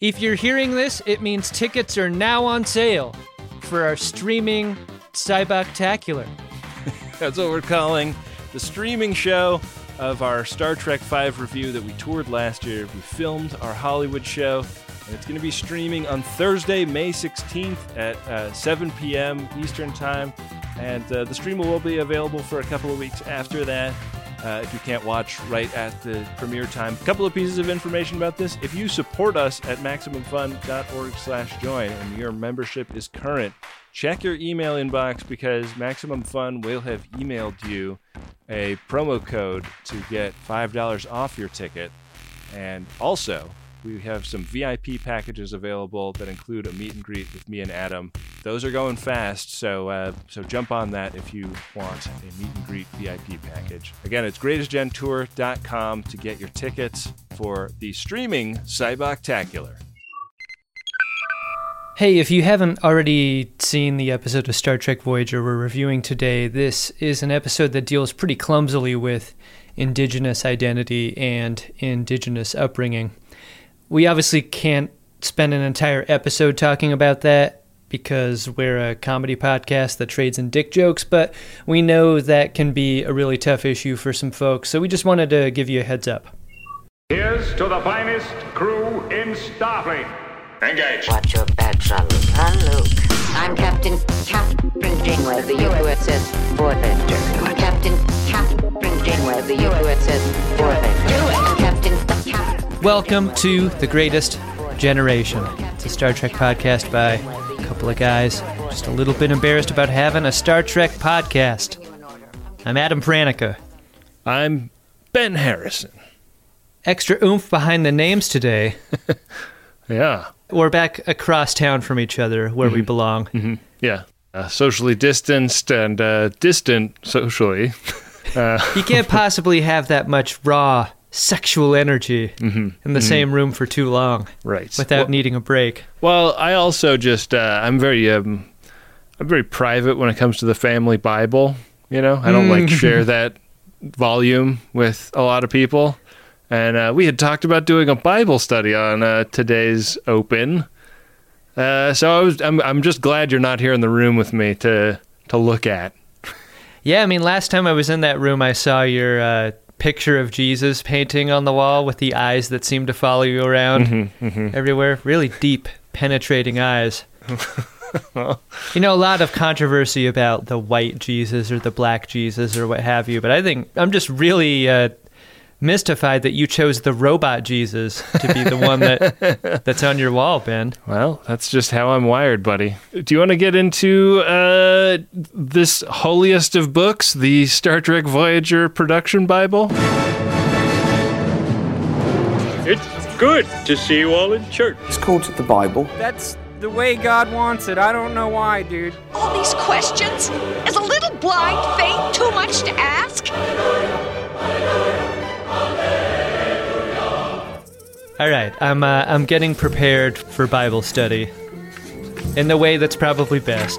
If you're hearing this, it means tickets are now on sale for our streaming Cyboctacular. That's what we're calling the streaming show of our Star Trek V review that we toured last year. We filmed our Hollywood show, and it's going to be streaming on Thursday, May 16th at 7 p.m. Eastern Time. And the stream will be available for a couple of weeks after that. If you can't watch right at the premiere time. A couple of pieces of information about this. If you support us at MaximumFun.org/join and your membership is current, check your email inbox because Maximum Fun will have emailed you a promo code to get $5 off your ticket. And also, we have some VIP packages available that include a meet and greet with me and Adam. Those are going fast, so jump on that if you want a meet and greet VIP package. Again, it's greatestgentour.com to get your tickets for the streaming Cyboctacular. Hey, if you haven't already seen the episode of Star Trek Voyager we're reviewing today, this is an episode that deals pretty clumsily with indigenous identity and indigenous upbringing. We obviously can't spend an entire episode talking about that because we're a comedy podcast that trades in dick jokes, but we know that can be a really tough issue for some folks, so we just wanted to give you a heads up. Here's to the finest crew in Starfleet. Engage. Watch your back, Jean-Luc. I'm Captain Janeway of the USS Voyager. Captain Janeway of the USS Voyager. Captain. Welcome to The Greatest Generation. It's a Star Trek podcast by a couple of guys just a little bit embarrassed about having a Star Trek podcast. I'm Adam Pranica. I'm Ben Harrison. Extra oomph behind the names today. Yeah. We're back across town from each other where we belong. Mm-hmm. Yeah. Socially distanced and distant socially. You can't possibly have that much raw sexual energy in the same room for too long, right? Without needing a break. Well, I also just I'm very private when it comes to the family Bible. You know, I don't like share that volume with a lot of people. And we had talked about doing a Bible study on today's open. So I'm just glad you're not here in the room with me to look at. Yeah, I mean, last time I was in that room, I saw your picture of Jesus painting on the wall with the eyes that seem to follow you around everywhere. Really deep, penetrating eyes. You know, a lot of controversy about the white Jesus or the black Jesus or what have you, but I think I'm just really mystified that you chose the robot Jesus to be the one that's on your wall, Ben. Well, that's just how I'm wired, buddy. Do you want to get into this holiest of books, the Star Trek Voyager production Bible? It's good to see you all in church. It's called the Bible. That's the way God wants it. I don't know why, dude. All these questions? Is a little blind faith too much to ask? All right, I'm getting prepared for Bible study in the way that's probably best.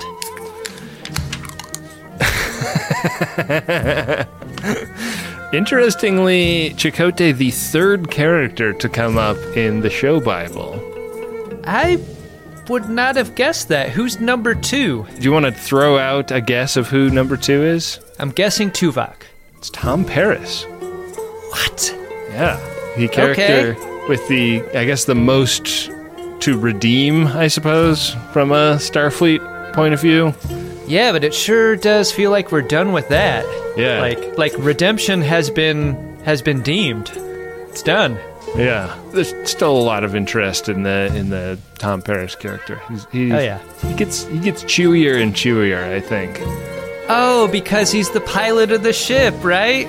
Interestingly, Chakotay, the third character to come up in the show Bible. I would not have guessed that. Who's number 2? Do you want to throw out a guess of who number 2 is? I'm guessing Tuvok. It's Tom Paris. What? Yeah, the character with the, I guess, the most to redeem, I suppose, from a Starfleet point of view. Yeah, but it sure does feel like we're done with that. Yeah. Like redemption has been deemed. It's done. Yeah. There's still a lot of interest in the Tom Paris character. He gets chewier and chewier, I think. Oh, because he's the pilot of the ship, right?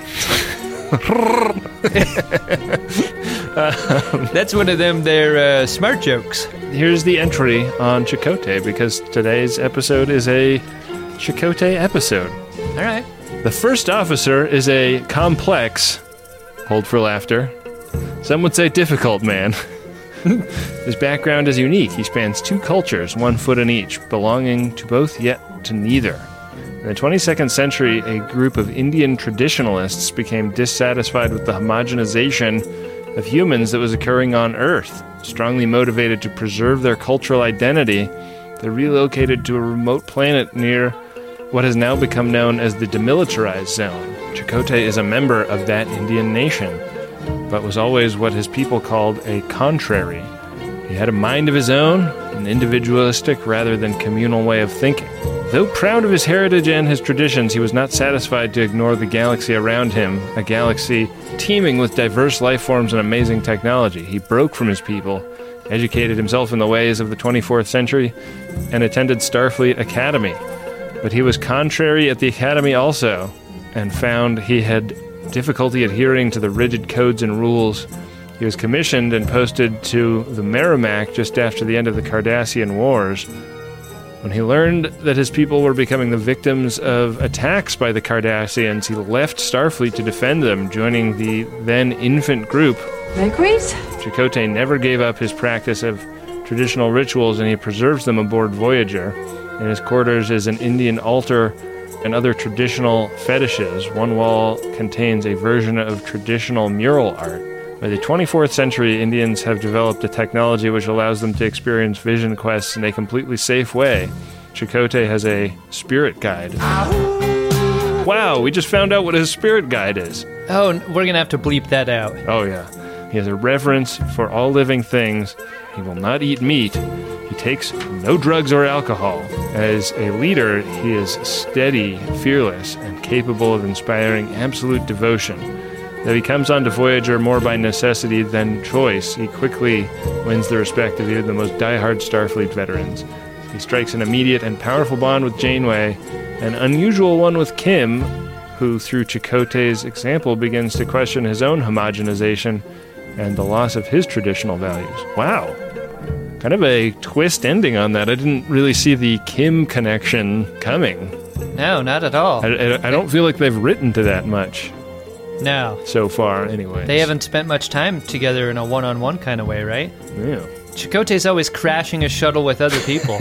That's one of them, their smart jokes. Here's the entry on Chakotay, because today's episode is a Chakotay episode. All right. The first officer is a complex, hold for laughter, some would say difficult man. His background is unique. He spans 2 cultures, 1 foot in each, belonging to both yet to neither. In the 22nd century, a group of Indian traditionalists became dissatisfied with the homogenization of humans that was occurring on Earth. Strongly motivated to preserve their cultural identity, they relocated to a remote planet near what has now become known as the Demilitarized Zone. Chakotay is a member of that Indian nation, but was always what his people called a contrary. He had a mind of his own, an individualistic rather than communal way of thinking. Though proud of his heritage and his traditions, he was not satisfied to ignore the galaxy around him, a galaxy teeming with diverse life forms and amazing technology. He broke from his people, educated himself in the ways of the 24th century, and attended Starfleet Academy. But he was contrary at the Academy also, and found he had difficulty adhering to the rigid codes and rules. He was commissioned and posted to the Merrimack just after the end of the Cardassian Wars. When he learned that his people were becoming the victims of attacks by the Cardassians, he left Starfleet to defend them, joining the then infant group. Bakeries? Chakotay never gave up his practice of traditional rituals, and he preserves them aboard Voyager. In his quarters is an Indian altar and other traditional fetishes. One wall contains a version of traditional mural art. By the 24th century, Indians have developed a technology which allows them to experience vision quests in a completely safe way. Chakotay has a spirit guide. Wow, we just found out what his spirit guide is. Oh, we're going to have to bleep that out. Oh, yeah. He has a reverence for all living things. He will not eat meat. He takes no drugs or alcohol. As a leader, he is steady, fearless, and capable of inspiring absolute devotion. Though he comes onto Voyager more by necessity than choice, he quickly wins the respect of even the most diehard Starfleet veterans. He strikes an immediate and powerful bond with Janeway, an unusual one with Kim, who through Chakotay's example begins to question his own homogenization and the loss of his traditional values. Wow. Kind of a twist ending on that. I didn't really see the Kim connection coming. No, not at all. I don't feel like they've written to that much. No. So far, anyway. They haven't spent much time together in a one-on-one kind of way, right? Yeah. Chakotay's always crashing a shuttle with other people.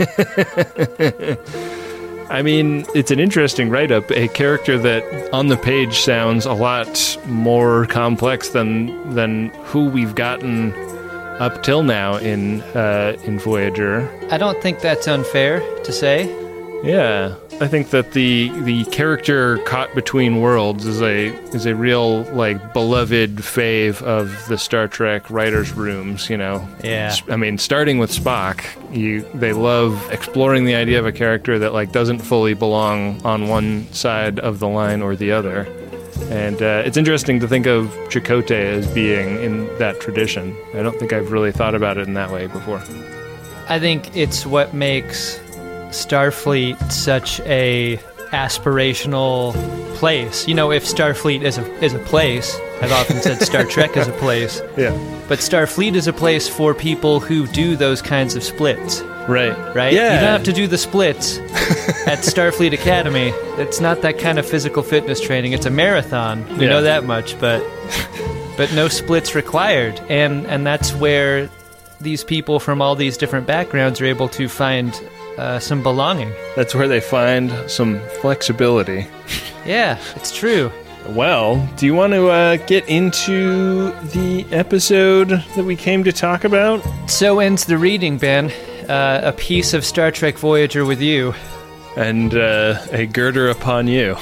I mean, it's an interesting write-up. A character that on the page sounds a lot more complex than who we've gotten up till now in Voyager. I don't think that's unfair to say. Yeah, I think that the character caught between worlds is a real like beloved fave of the Star Trek writers' rooms. You know. Yeah. I mean, starting with Spock, they love exploring the idea of a character that like doesn't fully belong on one side of the line or the other, and it's interesting to think of Chakotay as being in that tradition. I don't think I've really thought about it in that way before. I think it's what makes Starfleet such a aspirational place. You know, if Starfleet is a place, I've often said Star Trek is a place. Yeah. But Starfleet is a place for people who do those kinds of splits. Right. Right? Yeah. You don't have to do the splits at Starfleet Academy. It's not that kind of physical fitness training. It's a marathon. We know that much, but no splits required. And that's where these people from all these different backgrounds are able to find some belonging. That's where they find some flexibility. Yeah, it's true. Well, do you want to get into the episode that we came to talk about? So ends the reading, Ben. A piece of Star Trek Voyager with you. And a girder upon you.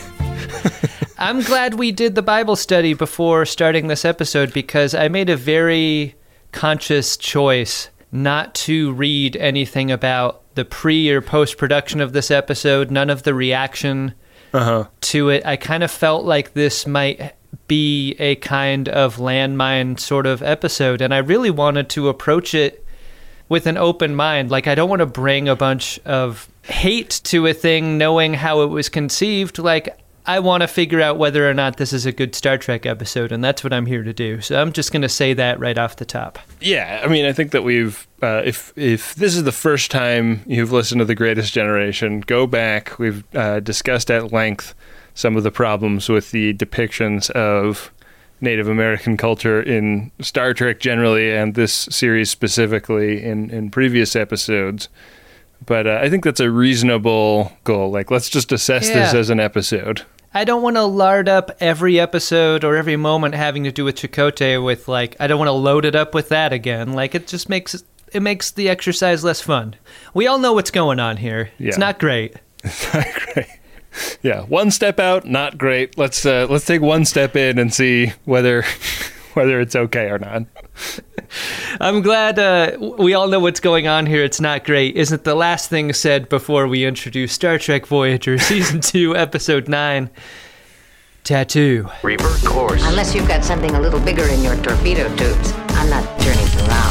I'm glad we did the Bible study before starting this episode because I made a very conscious choice not to read anything about the pre- or post-production of this episode, none of the reaction to it. I kind of felt like this might be a kind of landmine sort of episode, and I really wanted to approach it with an open mind. Like, I don't want to bring a bunch of hate to a thing knowing how it was conceived. Like, I want to figure out whether or not this is a good Star Trek episode, and that's what I'm here to do. So I'm just going to say that right off the top. Yeah, I mean, I think that we've, if this is the first time you've listened to The Greatest Generation, go back. We've discussed at length some of the problems with the depictions of Native American culture in Star Trek generally, and this series specifically in previous episodes. But I think that's a reasonable goal. Like, let's just assess this as an episode. I don't want to lard up every episode or every moment having to do with Chakotay with, like, I don't want to load it up with that again. Like, it just makes the exercise less fun. We all know what's going on here. Yeah. It's not great. It's not great. Yeah, one step out, not great. Let's take one step in and see whether it's okay or not. I'm glad we all know what's going on here. It's not great. Isn't the last thing said before we introduce Star Trek Voyager Season 2, Episode 9, Tattoo. Revert course. Unless you've got something a little bigger in your torpedo tubes, I'm not turning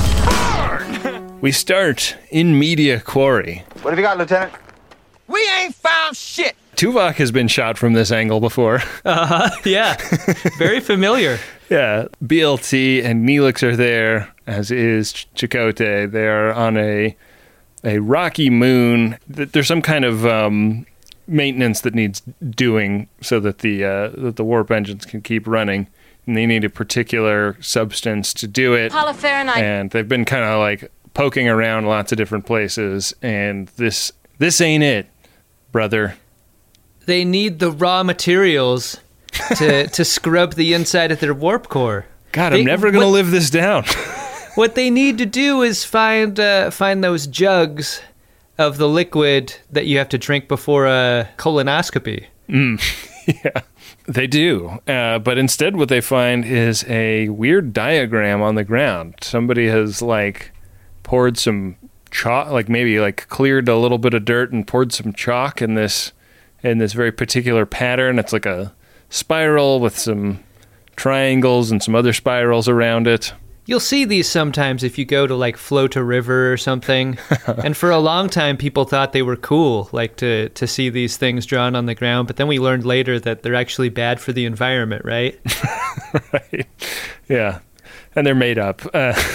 around. We start in Media Quarry. What have you got, Lieutenant? We ain't found shit. Tuvok has been shot from this angle before. Yeah. Very familiar. Yeah. BLT and Neelix are there, as is Chakotay. They're on a rocky moon. There's some kind of maintenance that needs doing so that the warp engines can keep running. And they need a particular substance to do it. Polyferronite. And they've been kind of like poking around lots of different places. And this ain't it, brother. They need the raw materials to scrub the inside of their warp core. God, I'm never going to live this down. What they need to do is find those jugs of the liquid that you have to drink before a colonoscopy. Yeah, they do. But instead what they find is a weird diagram on the ground. Somebody has, like, poured some chalk, like maybe like cleared a little bit of dirt and poured some chalk in this very particular pattern. It's like a spiral with some triangles and some other spirals around it. You'll see these sometimes if you go to, like, Float a River or something. And for a long time, people thought they were cool, like, to see these things drawn on the ground. But then we learned later that they're actually bad for the environment, right? Right. Yeah. And they're made up.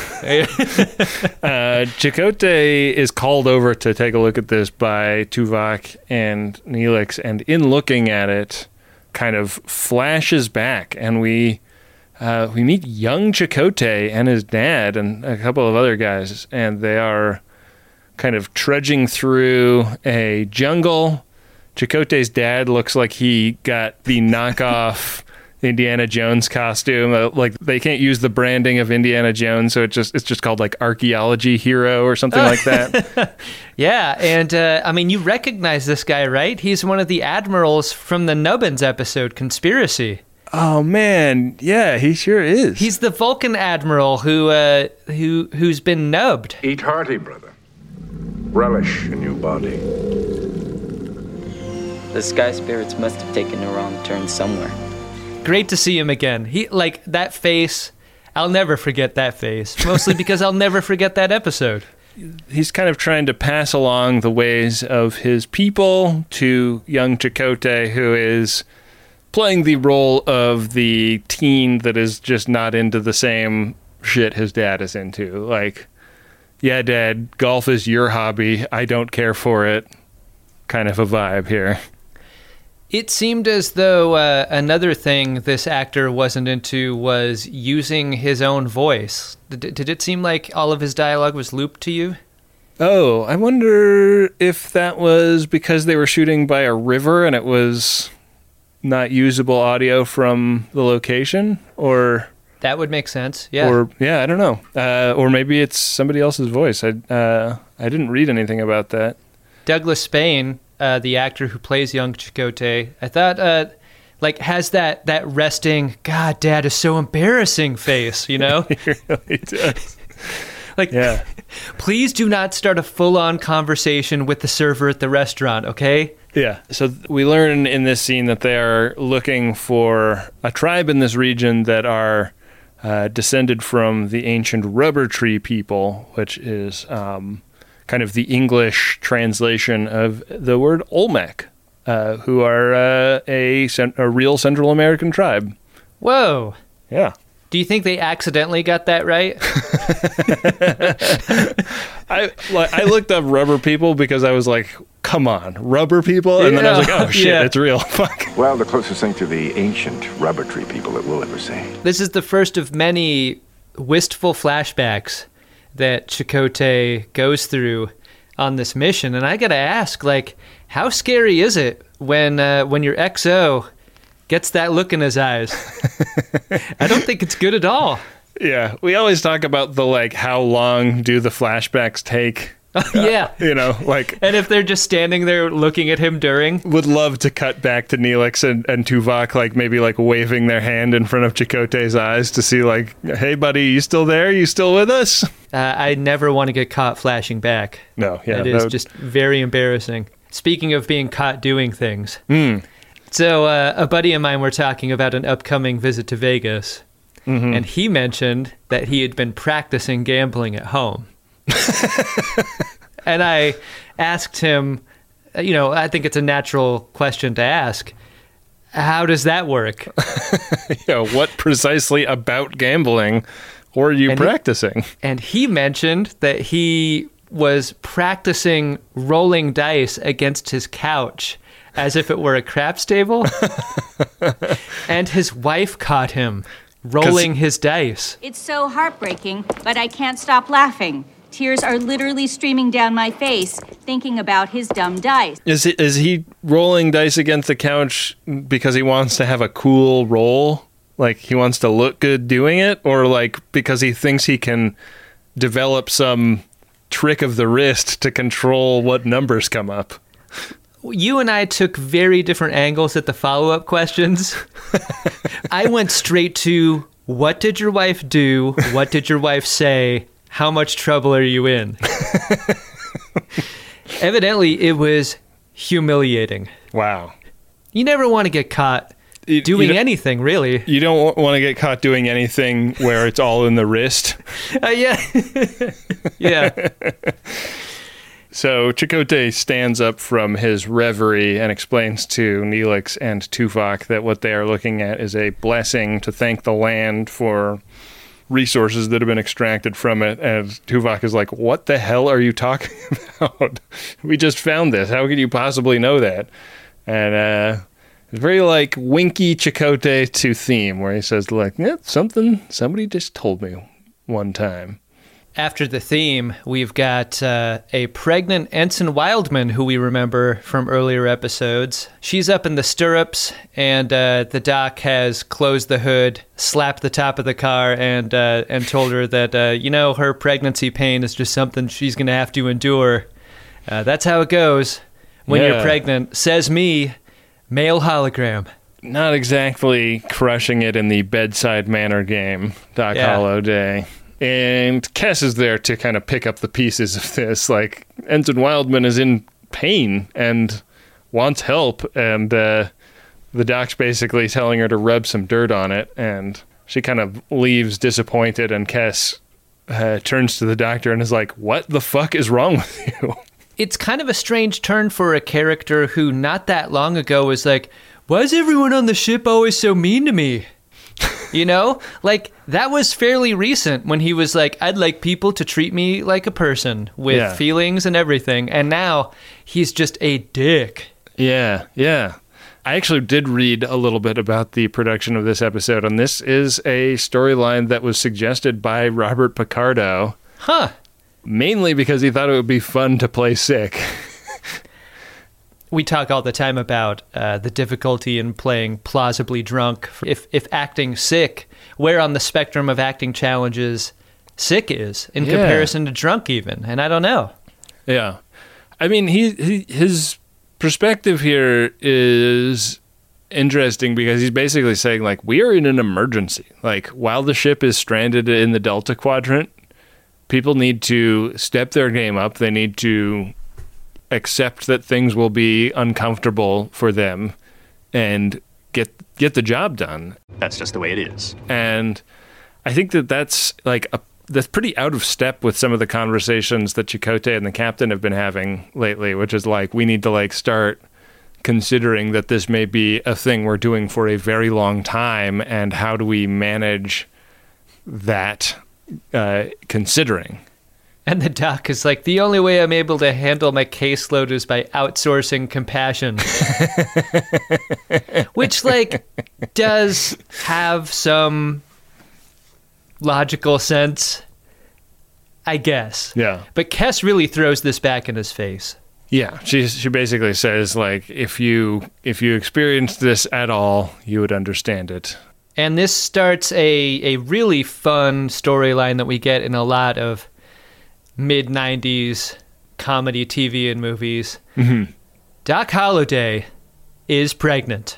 Chakotay is called over to take a look at this by Tuvok and Neelix, and in looking at it, kind of flashes back, and we meet young Chakotay and his dad and a couple of other guys, and they are kind of trudging through a jungle. Chakotay's dad looks like he got the knockoff Indiana Jones costume. Like, they can't use the branding of Indiana Jones, so it's just called, like, Archaeology Hero or something like that. Yeah, and I mean, you recognize this guy, right? He's one of the admirals from the Nubbins episode, Conspiracy. Oh man, yeah, he sure is. He's the Vulcan admiral who's been nubbed. Eat hearty, brother. Relish in your body. The sky spirits must have taken a wrong turn somewhere. Great to see him again. He, like, that face, I'll never forget that face. Mostly because I'll never forget that episode. He's kind of trying to pass along the ways of his people to young Chakotay, who is playing the role of the teen that is just not into the same shit his dad is into. Like, yeah, Dad, golf is your hobby. I don't care for it. Kind of a vibe here. It seemed as though another thing this actor wasn't into was using his own voice. Did it seem like all of his dialogue was looped to you? Oh, I wonder if that was because they were shooting by a river and it was not usable audio from the location, or... That would make sense, yeah. Or, yeah, I don't know. Or maybe it's somebody else's voice. I didn't read anything about that. Douglas Spain, the actor who plays young Chakotay, I thought, like, has that resting, God, Dad is so embarrassing face, you know? He really does. Like, yeah. Please do not start a full-on conversation with the server at the restaurant, okay? Yeah. So we learn in this scene that they are looking for a tribe in this region that are descended from the ancient rubber tree people, which is kind of the English translation of the word Olmec, who are a real Central American tribe. Whoa. Yeah. Do you think they accidentally got that right? I looked up rubber people because I was like, come on, rubber people? And then I was like, oh, shit, yeah. It's real. Fuck. Well, the closest thing to the ancient rubber tree people that we'll ever see. This is the first of many wistful flashbacks that Chakotay goes through on this mission. And I got to ask, like, how scary is it when your XO gets that look in his eyes. I don't think it's good at all. Yeah, we always talk about the, like, how long do the flashbacks take? Yeah. You know, like... And if they're just standing there looking at him during... Would love to cut back to Neelix and Tuvok, like, maybe, like, waving their hand in front of Chakotay's eyes to see, like, hey, buddy, you still there? You still with us? I never want to get caught flashing back. No, yeah. It is just very embarrassing. Speaking of being caught doing things. So a buddy of mine were talking about an upcoming visit to Vegas, and he mentioned that he had been practicing gambling at home. And I asked him, you know, I think it's a natural question to ask, how does that work? Yeah, what precisely about gambling were you practicing? And he mentioned that he was practicing rolling dice against his couch as if it were a craps table. And his wife caught him rolling his dice. It's so heartbreaking, but I can't stop laughing. Tears are literally streaming down my face, thinking about his dumb dice. Is he rolling dice against the couch because he wants to have a cool roll? Like, he wants to look good doing it? Or, like, because he thinks he can develop some trick of the wrist to control what numbers come up? You and I took very different angles at the follow-up questions. I went straight to, what did your wife do? What did your wife say? How much trouble are you in? Evidently, it was humiliating. Wow. You never want to get caught doing anything, really. You don't want to get caught doing anything where it's all in the wrist. Yeah. Yeah. So Chakotay stands up from his reverie and explains to Neelix and Tuvok that what they are looking at is a blessing to thank the land for resources that have been extracted from it. And Tuvok is like, what the hell are you talking about? We just found this. How could you possibly know that? And it's very like winky Chakotay to theme, where he says, like, yeah, somebody just told me one time. After the theme, we've got a pregnant Ensign Wildman, who we remember from earlier episodes. She's up in the stirrups, and the doc has closed the hood, slapped the top of the car, and told her that, her pregnancy pain is just something she's going to have to endure. That's how it goes when you're pregnant. Says me, male hologram. Not exactly crushing it in the bedside manner game, Doc Holliday. And Kes is there to kind of pick up the pieces of this. Like, Ensign Wildman is in pain and wants help, and the doc's basically telling her to rub some dirt on it, and she kind of leaves disappointed, and Kes turns to the doctor and is like, what the fuck is wrong with you? It's kind of a strange turn for a character who not that long ago was like, why is everyone on the ship always so mean to me? You know, like, that was fairly recent when he was like, I'd like people to treat me like a person with feelings and everything. And now he's just a dick. Yeah. I actually did read a little bit about the production of this episode, and this is a storyline that was suggested by Robert Picardo. Huh. Mainly because he thought it would be fun to play sick. We talk all the time about the difficulty in playing plausibly drunk. If acting sick, where on the spectrum of acting challenges sick is in comparison to drunk even, and I don't know. Yeah. I mean, his perspective here is interesting because he's basically saying, like, we are in an emergency. Like, while the ship is stranded in the Delta Quadrant, people need to step their game up. They need to accept that things will be uncomfortable for them and get the job done. That's just the way it is. And I think that's like that's pretty out of step with some of the conversations that Chakotay and the captain have been having lately, which is like, we need to like start considering that this may be a thing we're doing for a very long time, and how do we manage that considering. And the doc is like, the only way I'm able to handle my caseload is by outsourcing compassion. Which, like, does have some logical sense, I guess. Yeah. But Kes really throws this back in his face. Yeah, she basically says, like, if you experienced this at all, you would understand it. And this starts a really fun storyline that we get in a lot of mid-90s comedy TV and movies. Mm-hmm. Doc Holliday is pregnant.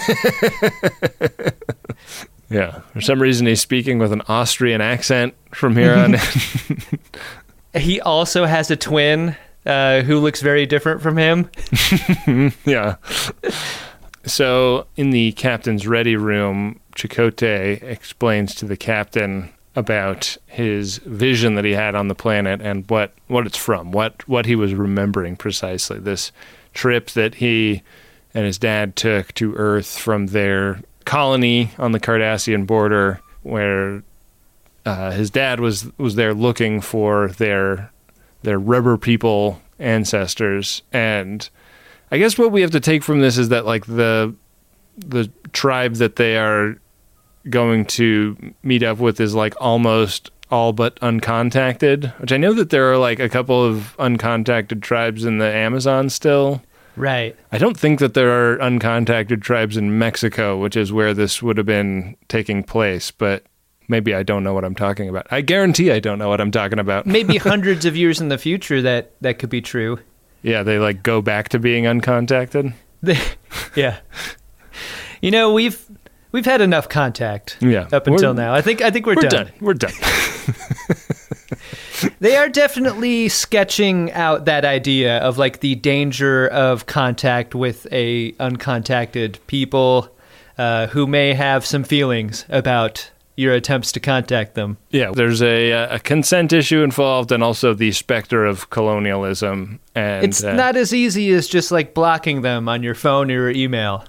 Yeah, for some reason he's speaking with an Austrian accent from here on in. He also has a twin who looks very different from him. Yeah. So in the captain's ready room, Chakotay explains to the captain about his vision that he had on the planet and what it's from, what he was remembering precisely. This trip that he and his dad took to Earth from their colony on the Cardassian border, where his dad was there looking for their rubber people ancestors. And I guess what we have to take from this is that, like, the tribe that they are going to meet up with is, like, almost all but uncontacted, which I know that there are, like, a couple of uncontacted tribes in the Amazon still. Right. I don't think that there are uncontacted tribes in Mexico, which is where this would have been taking place, but maybe I don't know what I'm talking about. I guarantee I don't know what I'm talking about. Maybe hundreds of years in the future that could be true. Yeah, they, like, go back to being uncontacted. Yeah. You know, we've had enough contact up until now. I think we're done. We're done. They are definitely sketching out that idea of, like, the danger of contact with a uncontacted people who may have some feelings about your attempts to contact them. Yeah, there's a consent issue involved, and also the specter of colonialism. And it's not as easy as just, like, blocking them on your phone or your email.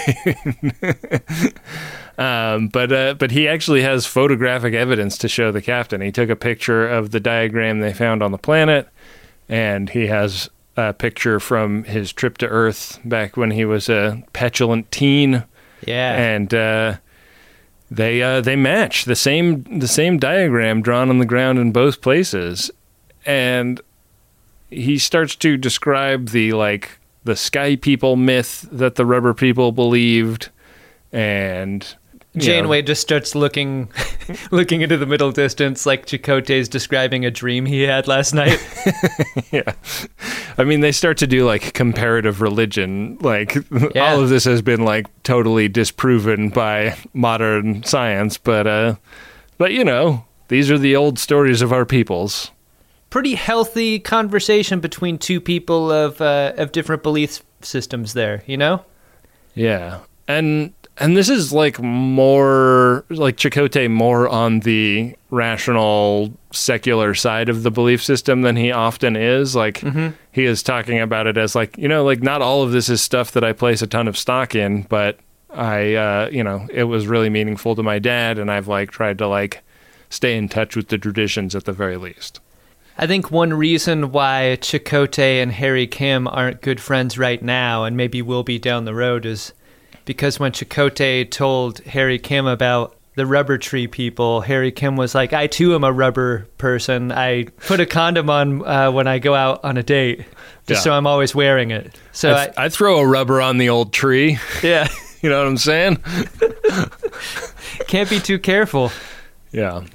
But he actually has photographic evidence to show the captain. He took a picture of the diagram they found on the planet, and he has a picture from his trip to Earth back when he was a petulant teen. Yeah, and they match the same diagram drawn on the ground in both places, and he starts to describe the sky people myth that the rubber people believed, and Janeway just starts looking into the middle distance, like Chakotay's describing a dream he had last night. Yeah. I mean, they start to do, like, comparative religion. Like, all of this has been, like, totally disproven by modern science, but you know, these are the old stories of our peoples. Pretty healthy conversation between two people of different belief systems there, you know? Yeah. And this is, like, more, like, Chakotay more on the rational, secular side of the belief system than he often is. Like, He is talking about it as, like, you know, like, not all of this is stuff that I place a ton of stock in, but I, you know, it was really meaningful to my dad, and I've, like, tried to, like, stay in touch with the traditions at the very least. I think one reason why Chakotay and Harry Kim aren't good friends right now, and maybe will be down the road, is because when Chakotay told Harry Kim about the rubber tree people, Harry Kim was like, I too am a rubber person. I put a condom on when I go out on a date, just so I'm always wearing it. So I throw a rubber on the old tree. Yeah. You know what I'm saying? Can't be too careful. Yeah.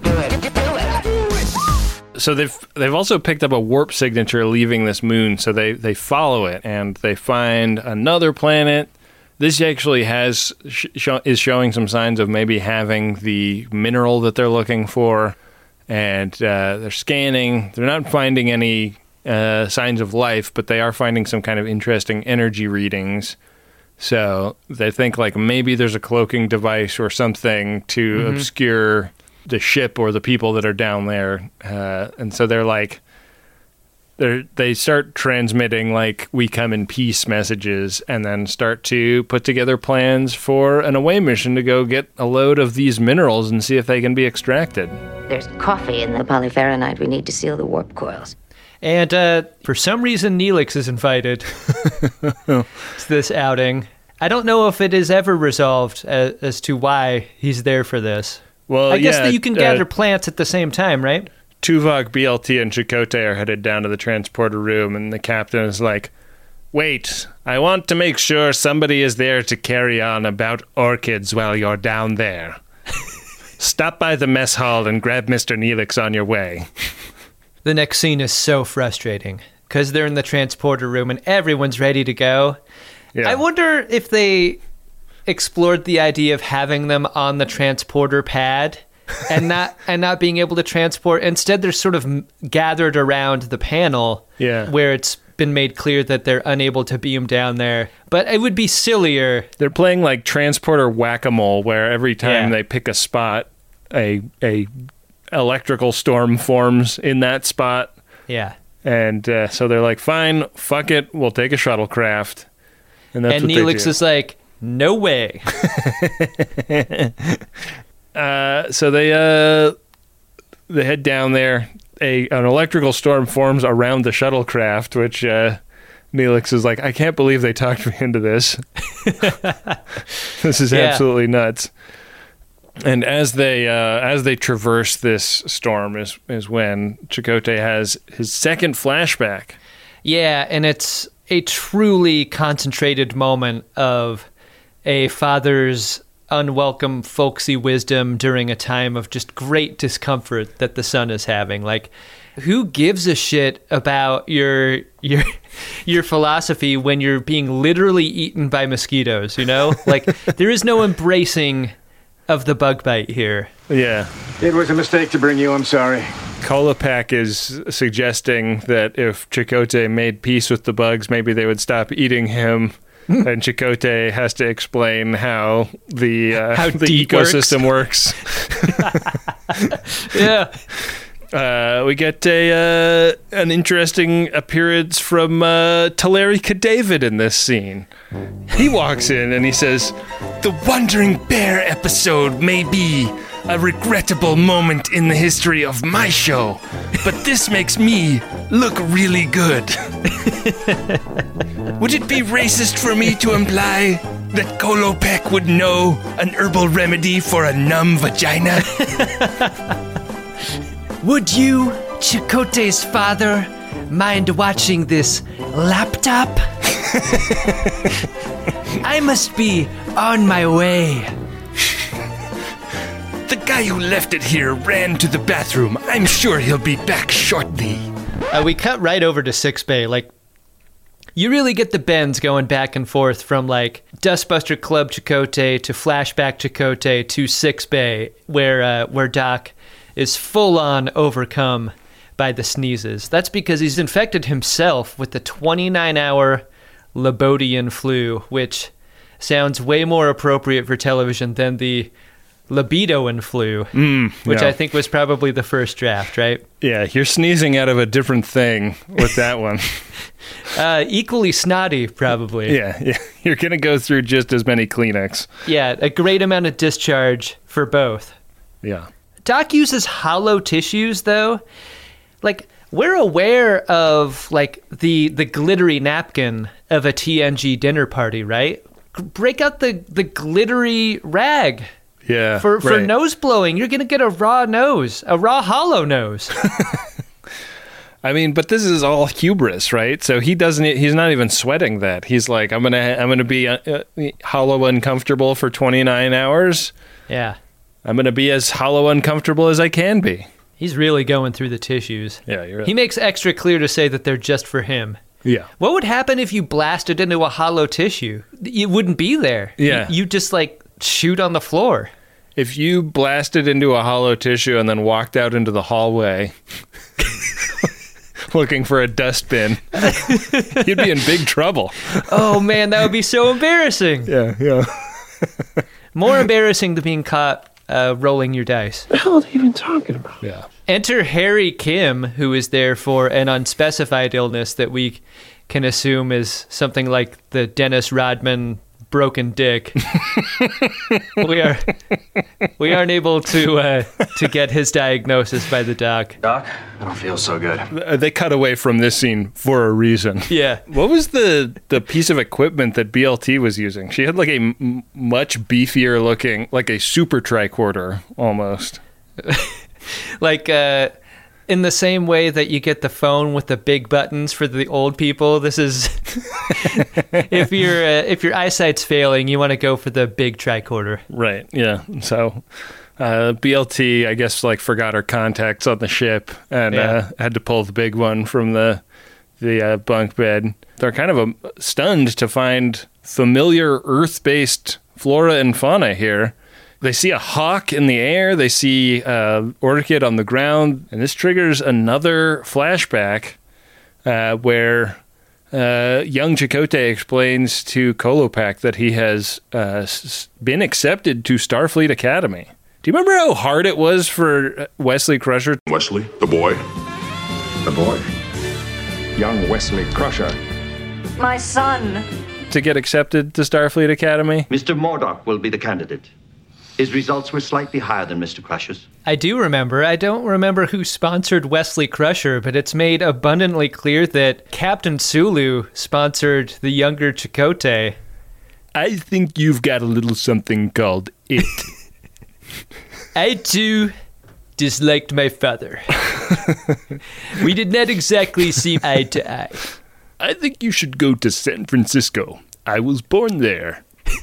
So they've also picked up a warp signature leaving this moon, so they follow it, and they find another planet. This actually is showing some signs of maybe having the mineral that they're looking for, and they're scanning. They're not finding any signs of life, but they are finding some kind of interesting energy readings. So they think, like, maybe there's a cloaking device or something to obscure the ship or the people that are down there. And so they're like, they start transmitting, like, we come in peace messages, and then start to put together plans for an away mission to go get a load of these minerals and see if they can be extracted. There's coffee in the polyferronite. We need to seal the warp coils. And for some reason, Neelix is invited to this outing. I don't know if it is ever resolved as to why he's there for this. Well, I guess that you can gather plants at the same time, right? Tuvok, BLT, and Chakotay are headed down to the transporter room, and the captain is like, "Wait, I want to make sure somebody is there to carry on about orchids while you're down there. Stop by the mess hall and grab Mr. Neelix on your way." The next scene is so frustrating because they're in the transporter room and everyone's ready to go. Yeah. I wonder if they explored the idea of having them on the transporter pad and not being able to transport. Instead, they're sort of gathered around the panel where it's been made clear that they're unable to beam down there. But it would be sillier. They're playing like transporter whack-a-mole, where every time they pick a spot, a electrical storm forms in that spot. Yeah. And so they're like, "Fine, fuck it, we'll take a shuttlecraft." And that's what Neelix they is like, "No way." So they head down there. An electrical storm forms around the shuttlecraft, which Neelix is like, "I can't believe they talked me into this. This is absolutely nuts." And as they traverse this storm is when Chakotay has his second flashback. Yeah, and it's a truly concentrated moment of a father's unwelcome folksy wisdom during a time of just great discomfort that the son is having. Like, who gives a shit about your philosophy when you're being literally eaten by mosquitoes, you know? Like, there is no embracing of the bug bite here. Yeah. It was a mistake to bring you, I'm sorry. Kolopak is suggesting that if Chakotay made peace with the bugs, maybe they would stop eating him. And Chakotay has to explain how the ecosystem works. Yeah. We get an interesting appearance from Talarika David in this scene. He walks in and he says, "The Wandering Bear episode may be a regrettable moment in the history of my show, but this makes me look really good. Would it be racist for me to imply that Kolopak would know an herbal remedy for a numb vagina?" Would you, Chakotay's father, mind watching this laptop? I must be on my way. "The guy who left it here ran to the bathroom. I'm sure he'll be back shortly." We cut right over to 6-Bay. Like, you really get the bends going back and forth from, like, Dustbuster Club Chakotay to Flashback Chakotay to 6-Bay, where Doc is full-on overcome by the sneezes. That's because he's infected himself with the 29-hour Labodian flu, which sounds way more appropriate for television than the Libidoan flu, which I think was probably the first draft, right? Yeah, you're sneezing out of a different thing with that one. Equally snotty, probably. Yeah. You're going to go through just as many Kleenex. Yeah, a great amount of discharge for both. Yeah. Doc uses hollow tissues, though. Like, we're aware of, like, the glittery napkin of a TNG dinner party, right? Break out the glittery rag. Yeah. For nose blowing, you're going to get a raw nose, a raw hollow nose. I mean, but this is all hubris, right? So he's not even sweating that. He's like, I'm going to be hollow uncomfortable for 29 hours. Yeah. I'm going to be as hollow uncomfortable as I can be. He's really going through the tissues. Yeah, you're right. He makes extra clear to say that they're just for him. Yeah. What would happen if you blasted into a hollow tissue? It wouldn't be there. Yeah. You just, like, shoot on the floor. If you blasted into a hollow tissue and then walked out into the hallway looking for a dustbin, you'd be in big trouble. Oh, man, that would be so embarrassing. Yeah. More embarrassing than being caught rolling your dice. What the hell are they even talking about? Yeah. Enter Harry Kim, who is there for an unspecified illness that we can assume is something like the Dennis Rodman broken dick. We aren't able to get his diagnosis by the doc. Doc, I don't feel so good. They cut away from this scene for a reason. Yeah. What was the piece of equipment that BLT was using? She had like a much beefier looking, like a super tricorder almost. Like in the same way that you get the phone with the big buttons for the old people, this is if your eyesight's failing, you want to go for the big tricorder. Right. Yeah. So BLT, I guess, like forgot her contacts on the ship and had to pull the big one from the bunk bed. They're kind of stunned to find familiar Earth-based flora and fauna here. They see a hawk in the air. They see orchid on the ground. And this triggers another flashback where young Chakotay explains to Kolopak that he has been accepted to Starfleet Academy. Do you remember how hard it was for Wesley Crusher? Wesley, the boy. The boy. Young Wesley Crusher. My son. To get accepted to Starfleet Academy? Mr. Murdoch will be the candidate. His results were slightly higher than Mr. Crusher's. I do remember. I don't remember who sponsored Wesley Crusher, but it's made abundantly clear that Captain Sulu sponsored the younger Chakotay. I think you've got a little something called it. I, too, disliked my father. We did not exactly see eye to eye. I think you should go to San Francisco. I was born there.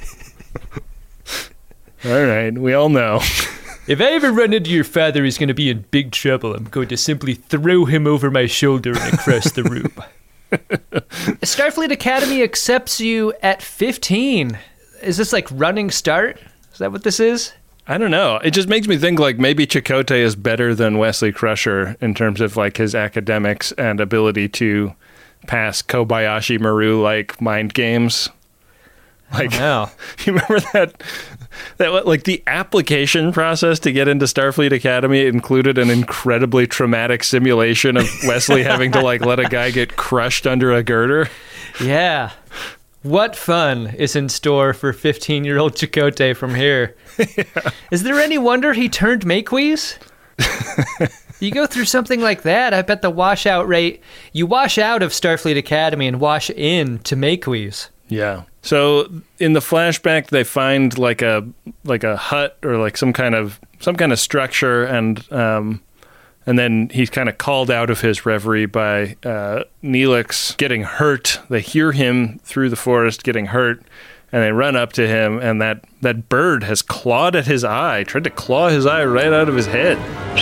All right, we all know. If I ever run into your father, he's going to be in big trouble. I'm going to simply throw him over my shoulder and across the room. Starfleet Academy accepts you at 15. Is this like running start? Is that what this is? I don't know. It just makes me think like maybe Chakotay is better than Wesley Crusher in terms of like his academics and ability to pass Kobayashi Maru like mind games. Like, no. You remember that like the application process to get into Starfleet Academy included an incredibly traumatic simulation of Wesley having to like let a guy get crushed under a girder? Yeah. What fun is in store for 15-year-old Chakotay from here? Yeah. Is there any wonder he turned Maquis? You go through something like that, I bet the washout rate, you wash out of Starfleet Academy and wash in to Maquis. Yeah. So in the flashback, they find like a hut or like some kind of structure, and then he's kind of called out of his reverie by Neelix getting hurt. They hear him through the forest getting hurt, and they run up to him, and that bird has clawed at his eye, tried to claw his eye right out of his head.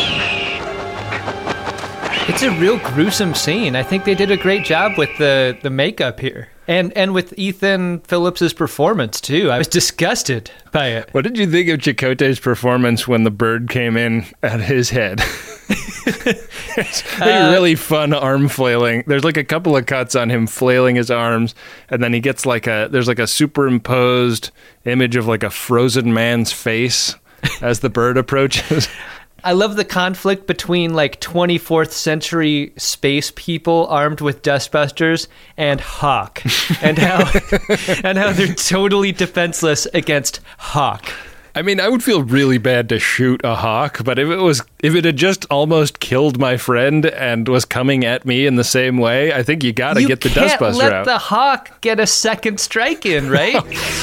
It's a real gruesome scene. I think they did a great job with the makeup here. And with Ethan Phillips' performance, too. I was disgusted by it. What did you think of Chakotay's performance when the bird came in at his head? It's really fun arm flailing. There's like a couple of cuts on him flailing his arms, and then he gets there's a superimposed image of like a frozen man's face as the bird approaches. I love the conflict between like 24th century space people armed with dustbusters and Hawk, and how they're totally defenseless against Hawk. I mean, I would feel really bad to shoot a hawk, but if it had just almost killed my friend and was coming at me in the same way, I think you got to get the dustbuster out. You can't let the hawk get a second strike in, right?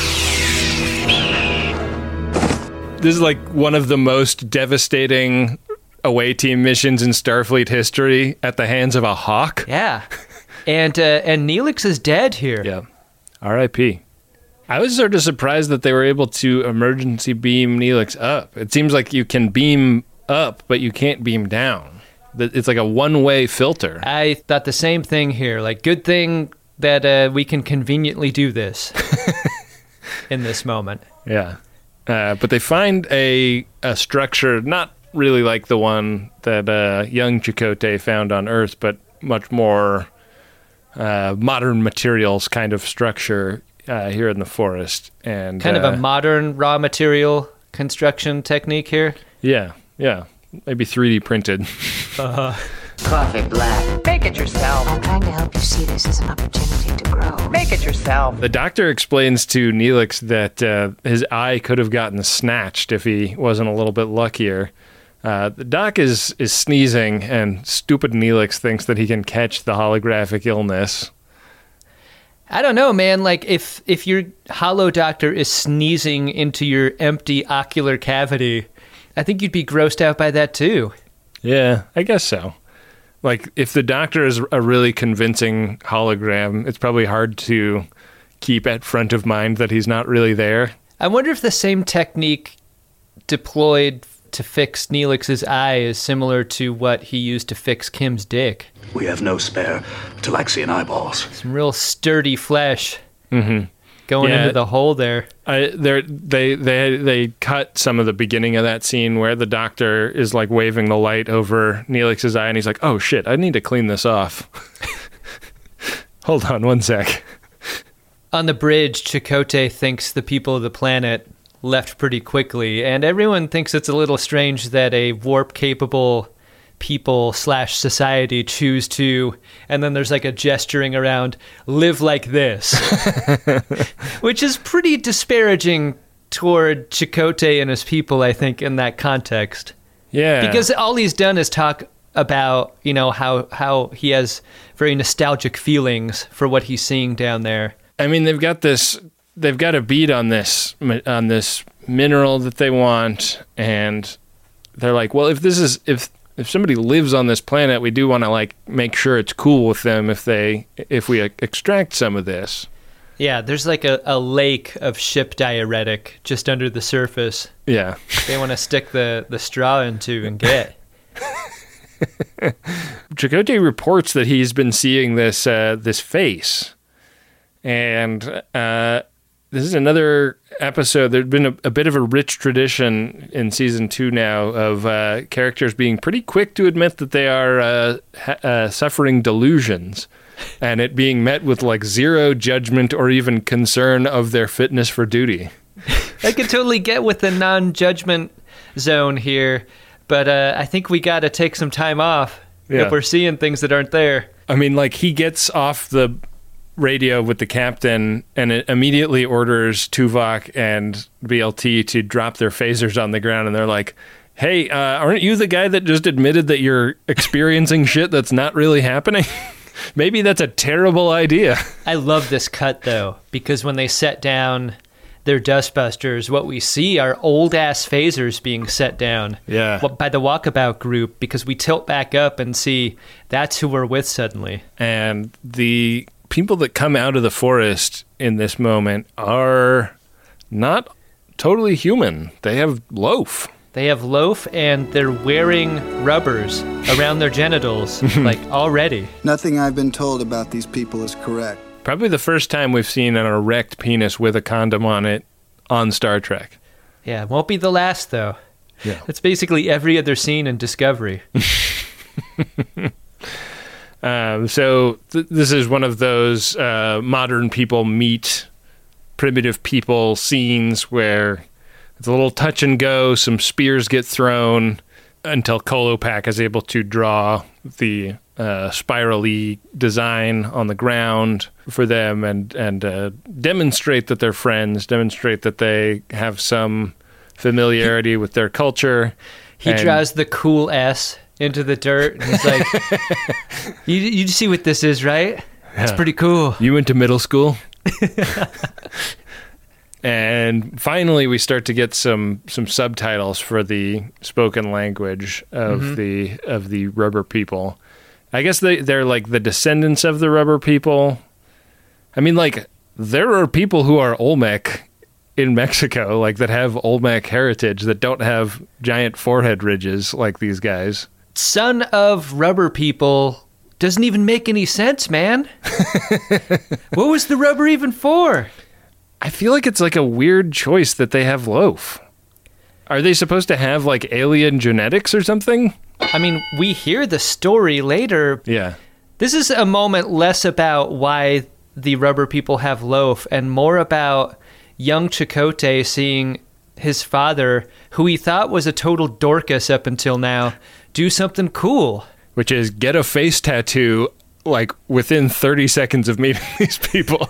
This is like one of the most devastating away team missions in Starfleet history at the hands of a hawk. Yeah. And Neelix is dead here. Yeah. R.I.P. I was sort of surprised that they were able to emergency beam Neelix up. It seems like you can beam up, but you can't beam down. It's like a one-way filter. I thought the same thing here. Like, good thing that we can conveniently do this in this moment. Yeah. But they find a structure not really like the one that young Chakotay found on Earth, but much more modern materials kind of structure here in the forest. And kind of a modern raw material construction technique here? Yeah. Maybe 3D printed. Coffee black. Make it yourself. I'm trying to help you see this as an opportunity to grow. Make it yourself. The doctor explains to Neelix that his eye could have gotten snatched if he wasn't a little bit luckier. The doc is sneezing, and stupid Neelix thinks that he can catch the holographic illness. I don't know, man. Like, if your holo doctor is sneezing into your empty ocular cavity, I think you'd be grossed out by that, too. Yeah, I guess so. Like, if the Doctor is a really convincing hologram, it's probably hard to keep at front of mind that he's not really there. I wonder if the same technique deployed to fix Neelix's eye is similar to what he used to fix Kim's dick. We have no spare Talaxian eyeballs. Some real sturdy flesh going into the hole there. They cut some of the beginning of that scene where the Doctor is like waving the light over Neelix's eye, and he's like, "Oh shit, I need to clean this off." Hold on one sec. On the bridge, Chakotay thinks the people of the planet left pretty quickly, and everyone thinks it's a little strange that a warp-capable people/society choose to, and then there's like a gesturing around, live like this, which is pretty disparaging toward Chakotay and his people, I think, in that context. Yeah. Because all he's done is talk about, you know, how he has very nostalgic feelings for what he's seeing down there. I mean, they've got a bead on this mineral that they want, and they're like, well, if somebody lives on this planet, we do want to like make sure it's cool with them if we extract some of this. Yeah, there's like a lake of ship diuretic just under the surface. Yeah. They want to stick the straw into and get. Chakotay reports that he's been seeing this face. And this is another episode. There's been a bit of a rich tradition in season 2 now of characters being pretty quick to admit that they are suffering delusions, and it being met with like zero judgment or even concern of their fitness for duty. I could totally get with the non-judgment zone here, but I think we got to take some time off if we're seeing things that aren't there. I mean, like, he gets off the radio with the captain and it immediately orders Tuvok and BLT to drop their phasers on the ground, and they're like, hey, aren't you the guy that just admitted that you're experiencing shit that's not really happening? Maybe that's a terrible idea. I love this cut, though, because when they set down their dustbusters, what we see are old-ass phasers being set down by the Walkabout group, because we tilt back up and see that's who we're with suddenly. And the people that come out of the forest in this moment are not totally human. They have loaf. They have loaf, and they're wearing rubbers around their genitals, like, already. Nothing I've been told about these people is correct. Probably the first time we've seen an erect penis with a condom on it on Star Trek. Yeah, it won't be the last, though. Yeah. It's basically every other scene in Discovery. So this is one of those modern people meet primitive people scenes where it's a little touch and go, some spears get thrown until Kolopak is able to draw the spirally design on the ground for them and demonstrate that they're friends, demonstrate that they have some familiarity with their culture. He draws the cool S into the dirt, and he's like, you see what this is, right? Yeah. It's pretty cool. You went to middle school? And finally, we start to get some subtitles for the spoken language of the rubber people. I guess they're like the descendants of the rubber people. I mean, like, there are people who are Olmec in Mexico, like, that have Olmec heritage that don't have giant forehead ridges like these guys. Son of rubber people doesn't even make any sense, man. What was the rubber even for? I feel like it's like a weird choice that they have loaf. Are they supposed to have like alien genetics or something? I mean, we hear the story later. Yeah. This is a moment less about why the rubber people have loaf and more about young Chakotay seeing his father, who he thought was a total Dorcas up until now, do something cool. Which is get a face tattoo like within 30 seconds of meeting these people.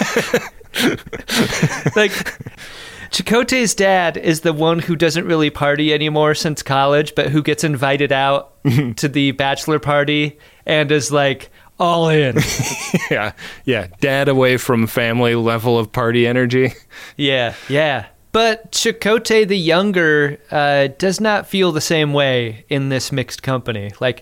Like, Chakotay's dad is the one who doesn't really party anymore since college, but who gets invited out to the bachelor party and is like all in. Yeah. Dad away from family level of party energy. Yeah. But Chakotay the younger does not feel the same way in this mixed company. Like,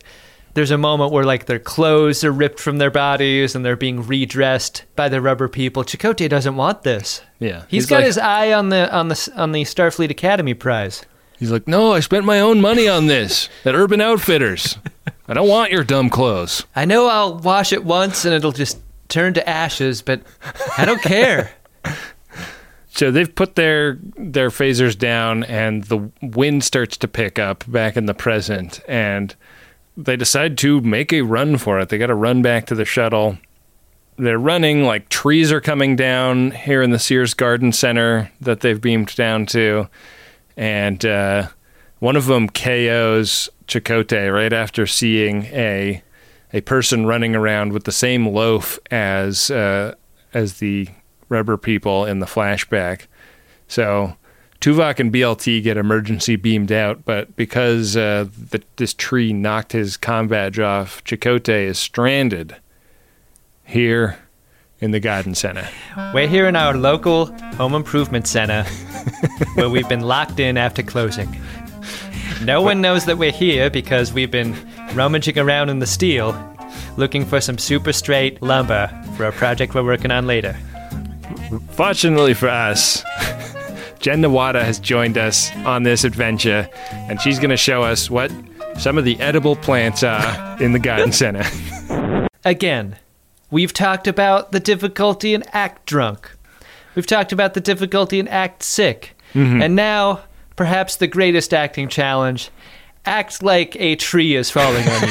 There's a moment where like their clothes are ripped from their bodies and they're being redressed by the rubber people. Chakotay doesn't want this. Yeah. He's got his eye on the Starfleet Academy prize. He's like, no, I spent my own money on this at Urban Outfitters. I don't want your dumb clothes. I know I'll wash it once and it'll just turn to ashes, but I don't care. So they've put their phasers down and the wind starts to pick up back in the present, and they decide to make a run for it. They got to run back to the shuttle. They're running like trees are coming down here in the Sears Garden Center that they've beamed down to. And one of them KOs Chakotay right after seeing a person running around with the same loaf as the rubber people in the flashback. So Tuvok and BLT get emergency beamed out, but because this tree knocked his comm badge off, Chakotay is stranded here in the Garden Center. We're here in our local home improvement center where we've been locked in after closing. No one knows that we're here because we've been rummaging around in the steel looking for some super straight lumber for a project we're working on later. Fortunately for us, Jen Nawada has joined us on this adventure, and she's going to show us what some of the edible plants are in the Garden Center. Again, we've talked about the difficulty in Act Drunk. We've talked about the difficulty in Act Sick. Mm-hmm. And now, perhaps the greatest acting challenge, act like a tree is falling on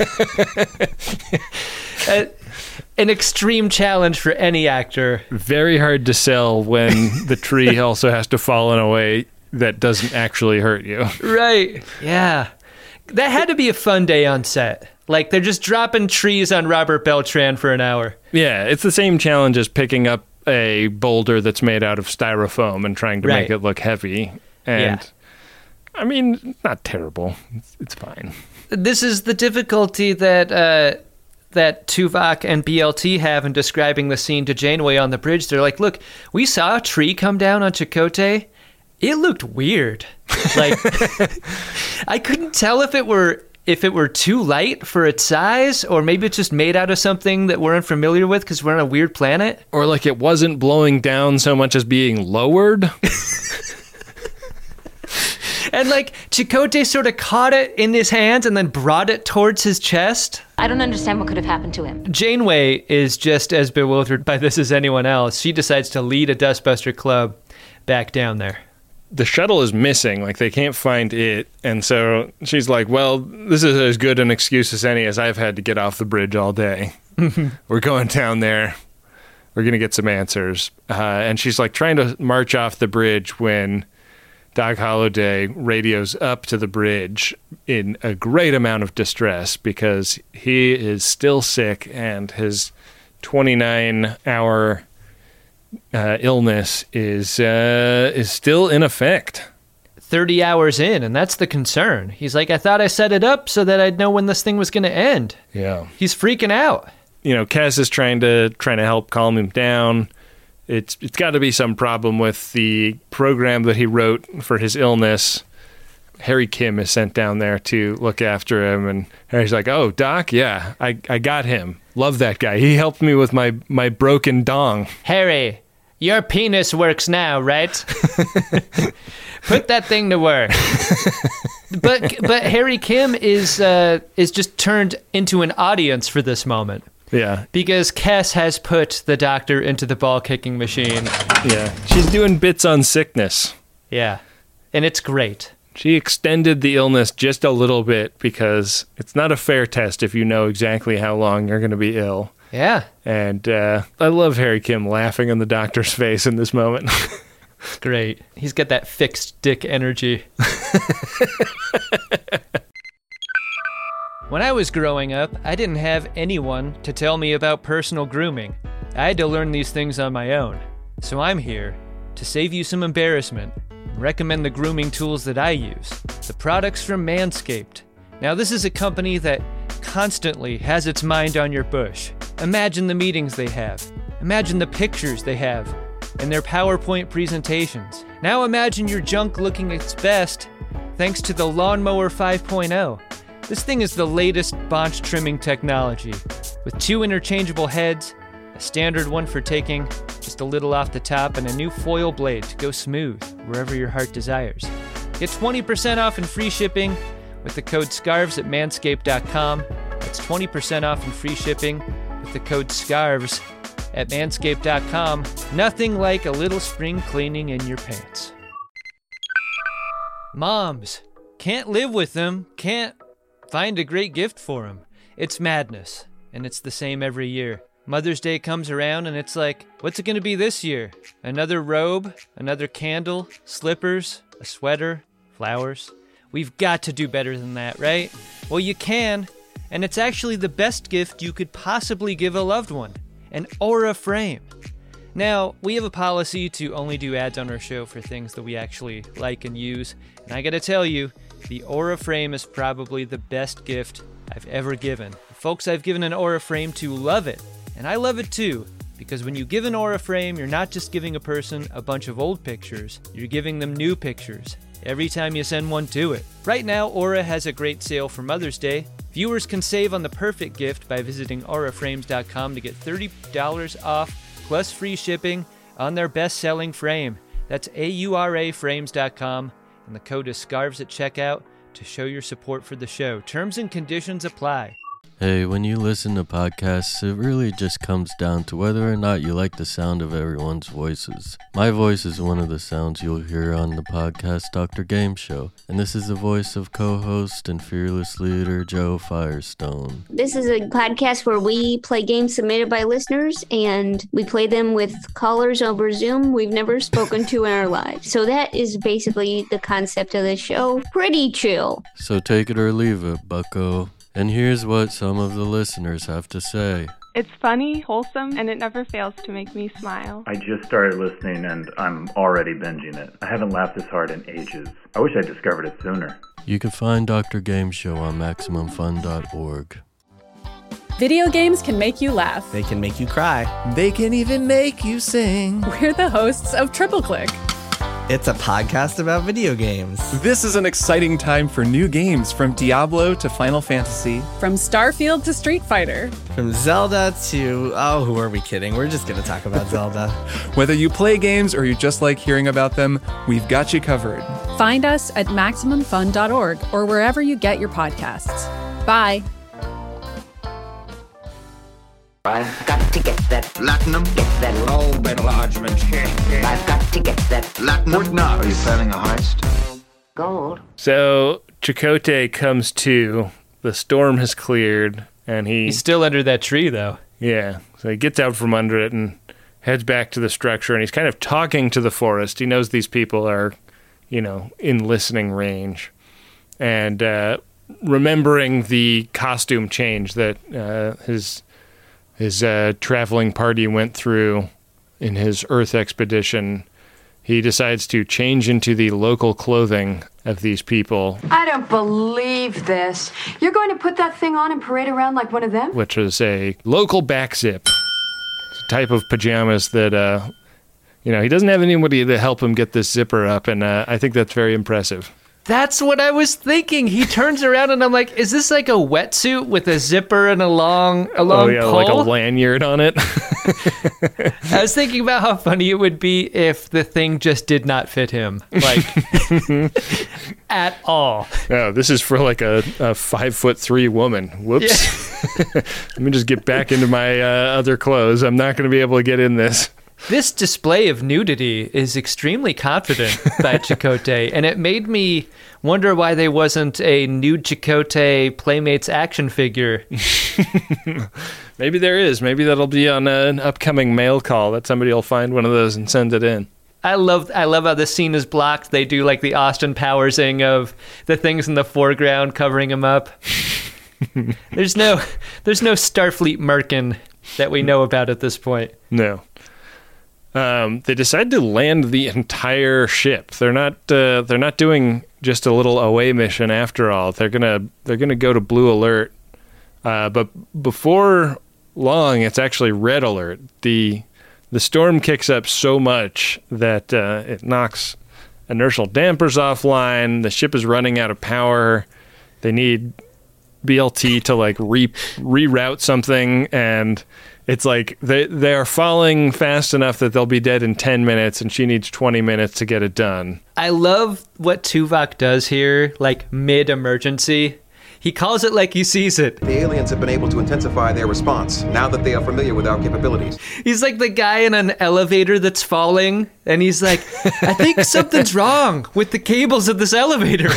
you. An extreme challenge for any actor. Very hard to sell when the tree also has to fall in a way that doesn't actually hurt you. Right. Yeah. That had to be a fun day on set. Like, they're just dropping trees on Robert Beltran for an hour. Yeah, it's the same challenge as picking up a boulder that's made out of styrofoam and trying to make it look heavy. And, I mean, not terrible. It's fine. This is the difficulty that Tuvok and BLT have in describing the scene to Janeway on the bridge. They're like, look, we saw a tree come down on Chakotay. It looked weird. Like, I couldn't tell if it were too light for its size, or maybe it's just made out of something that we're unfamiliar with because we're on a weird planet. Or like it wasn't blowing down so much as being lowered. And like Chakotay sort of caught it in his hands and then brought it towards his chest. I don't understand what could have happened to him. Janeway is just as bewildered by this as anyone else. She decides to lead a Dustbuster club back down there. The shuttle is missing, like they can't find it, and so she's like, well, this is as good an excuse as any, as I've had to get off the bridge all day. We're going down there. We're going to get some answers. And she's like trying to march off the bridge when Doc Holliday radios up to the bridge in a great amount of distress because he is still sick and his 29-hour illness is still in effect. 30 hours in, and that's the concern. He's like, I thought I set it up so that I'd know when this thing was going to end. Yeah. He's freaking out. You know, Cass is trying to help calm him down. It's got to be some problem with the program that he wrote for his illness. Harry Kim is sent down there to look after him, and Harry's like, oh, Doc, yeah, I got him. Love that guy. He helped me with my broken dong. Harry, your penis works now, right? Put that thing to work. But Harry Kim is just turned into an audience for this moment. Yeah. Because Cass has put the doctor into the ball-kicking machine. Yeah. She's doing bits on sickness. Yeah. And it's great. She extended the illness just a little bit because it's not a fair test if you know exactly how long you're going to be ill. Yeah. And I love Harry Kim laughing in the doctor's face in this moment. Great. He's got that fixed dick energy. When I was growing up, I didn't have anyone to tell me about personal grooming. I had to learn these things on my own. So I'm here to save you some embarrassment and recommend the grooming tools that I use. The products from Manscaped. Now, this is a company that constantly has its mind on your bush. Imagine the meetings they have. Imagine the pictures they have and their PowerPoint presentations. Now imagine your junk looking its best thanks to the Lawnmower 5.0. This thing is the latest bonch trimming technology, with 2 interchangeable heads, a standard one for taking just a little off the top, and a new foil blade to go smooth wherever your heart desires. Get 20% off and free shipping with the code SCARVES at manscaped.com. That's 20% off and free shipping with the code SCARVES at manscaped.com. Nothing like a little spring cleaning in your pants. Moms, can't live with them, can't find a great gift for them. It's madness, and it's the same every year. Mother's Day comes around and it's like, what's it going to be this year? Another robe, another candle, slippers, a sweater, flowers. We've got to do better than that, right? Well, you can, and it's actually the best gift you could possibly give a loved one, an Aura frame. Now, we have a policy to only do ads on our show for things that we actually like and use, and I gotta tell you, the Aura frame is probably the best gift I've ever given. The folks I've given an Aura frame to love it, and I love it too, because when you give an Aura frame, you're not just giving a person a bunch of old pictures, you're giving them new pictures every time you send one to it. Right now, Aura has a great sale for Mother's Day. Viewers can save on the perfect gift by visiting auraframes.com to get $30 off plus free shipping on their best-selling frame. That's auraframes.com, and the code is SCARVES at checkout to show your support for the show. Terms and conditions apply. Hey, when you listen to podcasts, it really just comes down to whether or not you like the sound of everyone's voices. My voice is one of the sounds you'll hear on the podcast Dr. Game Show, and this is the voice of co-host and fearless leader Joe Firestone. This is a podcast where we play games submitted by listeners, and we play them with callers over Zoom we've never spoken to in our lives. So that is basically the concept of the show. Pretty chill. So take it or leave it, bucko. And here's what some of the listeners have to say. It's funny, wholesome, and it never fails to make me smile. I just started listening and I'm already binging it. I haven't laughed this hard in ages. I wish I discovered it sooner. You can find Dr. Game Show on MaximumFun.org. Video games can make you laugh. They can make you cry. They can even make you sing. We're the hosts of Triple Click. It's a podcast about video games. This is an exciting time for new games, from Diablo to Final Fantasy. From Starfield to Street Fighter. From Zelda to... oh, who are we kidding? We're just going to talk about Zelda. Whether you play games or you just like hearing about them, we've got you covered. Find us at MaximumFun.org or wherever you get your podcasts. Bye. I've got to get that Platinum. Get that Lobe enlargement. I've got to get that Platinum. What now? Are you planning a heist? Gold. So Chakotay comes to. The storm has cleared, and he's still under that tree, though. Yeah, so he gets out from under it and heads back to the structure, and he's kind of talking to the forest. He knows these people are, in listening range, and remembering the costume change that his traveling party went through in his Earth expedition, he decides to change into the local clothing of these people. I don't believe this. You're going to put that thing on and parade around like one of them? Which is a local back zip. It's a type of pajamas that, he doesn't have anybody to help him get this zipper up, and I think that's very impressive. That's what I was thinking. He turns around and I'm like, is this like a wetsuit with a zipper and a long pole? Like a lanyard on it. I was thinking about how funny it would be if the thing just did not fit him, like at all. Oh, this is for like a 5'3" woman. Whoops. Yeah. Let me just get back into my other clothes. I'm not going to be able to get in this. This display of nudity is extremely confident by Chakotay, and it made me wonder why there wasn't a nude Chakotay Playmates action figure. Maybe there is. Maybe that'll be on an upcoming mail call that somebody will find one of those and send it in. I love how the scene is blocked. They do like the Austin Powersing of the things in the foreground covering him up. There's no Starfleet Merkin that we know about at this point. No. They decide to land the entire ship. They're not doing just a little away mission after all. They're gonna go to blue alert. But before long, it's actually red alert. The storm kicks up so much that it knocks inertial dampers offline. The ship is running out of power. They need BLT to like reroute something, and it's like they are falling fast enough that they'll be dead in 10 minutes, and she needs 20 minutes to get it done. I love what Tuvok does here, like mid-emergency. He calls it like he sees it. The aliens have been able to intensify their response now that they are familiar with our capabilities. He's like the guy in an elevator that's falling, and he's like, I think something's wrong with the cables of this elevator.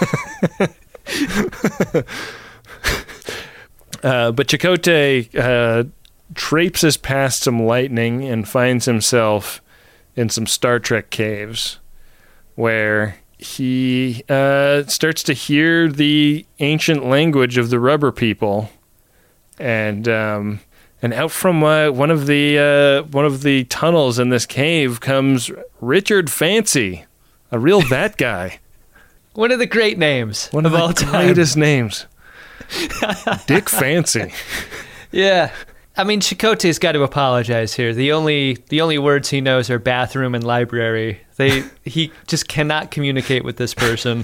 But Chakotay traipses past some lightning and finds himself in some Star Trek caves where he starts to hear the ancient language of the rubber people, and out from one of the tunnels in this cave comes Richard Fancy, a real that guy. One of the great names of all time. One of the greatest names. Dick Fancy. Yeah. I mean, Chakotay's got to apologize here. The only words he knows are bathroom and library. He just cannot communicate with this person.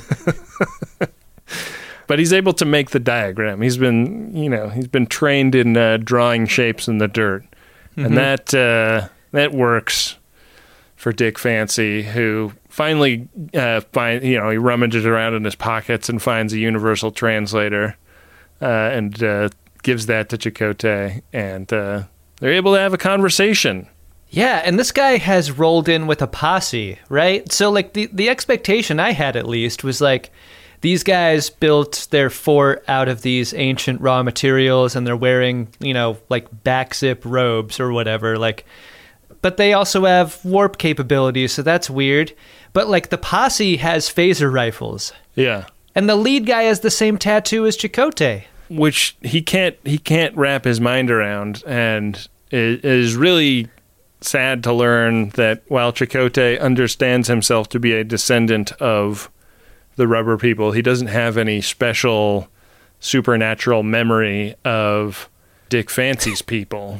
But he's able to make the diagram. He's been trained in drawing shapes in the dirt, and that works for Dick Fancy, who finally he rummages around in his pockets and finds a universal translator, and gives that to Chakotay, and they're able to have a conversation. Yeah, and this guy has rolled in with a posse, right? So, like, the expectation I had, at least, was, like, these guys built their fort out of these ancient raw materials, and they're wearing, like, back zip robes or whatever, like, but they also have warp capabilities, so that's weird. But, like, the posse has phaser rifles. Yeah. And the lead guy has the same tattoo as Chakotay. Which he can't wrap his mind around, and it is really sad to learn that while Chakotay understands himself to be a descendant of the rubber people, he doesn't have any special supernatural memory of Dick Fancy's people.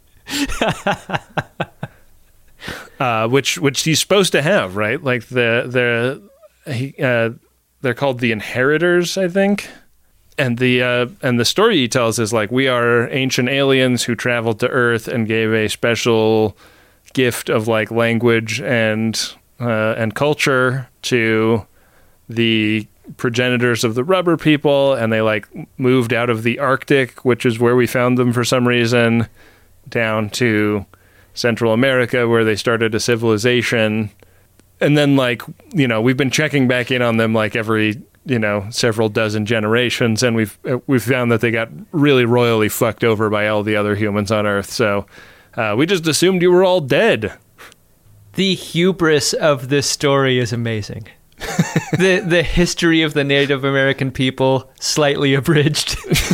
Which he's supposed to have, right? Like they're called the Inheritors, I think. And the story he tells is like, we are ancient aliens who traveled to Earth and gave a special gift of like language and culture to the progenitors of the rubber people, and they like moved out of the Arctic, which is where we found them for some reason, down to Central America, where they started a civilization. And then like, we've been checking back in on them like every several dozen generations, and we've found that they got really royally fucked over by all the other humans on Earth. So we just assumed you were all dead. The hubris of this story is amazing. the history of the Native American people slightly abridged,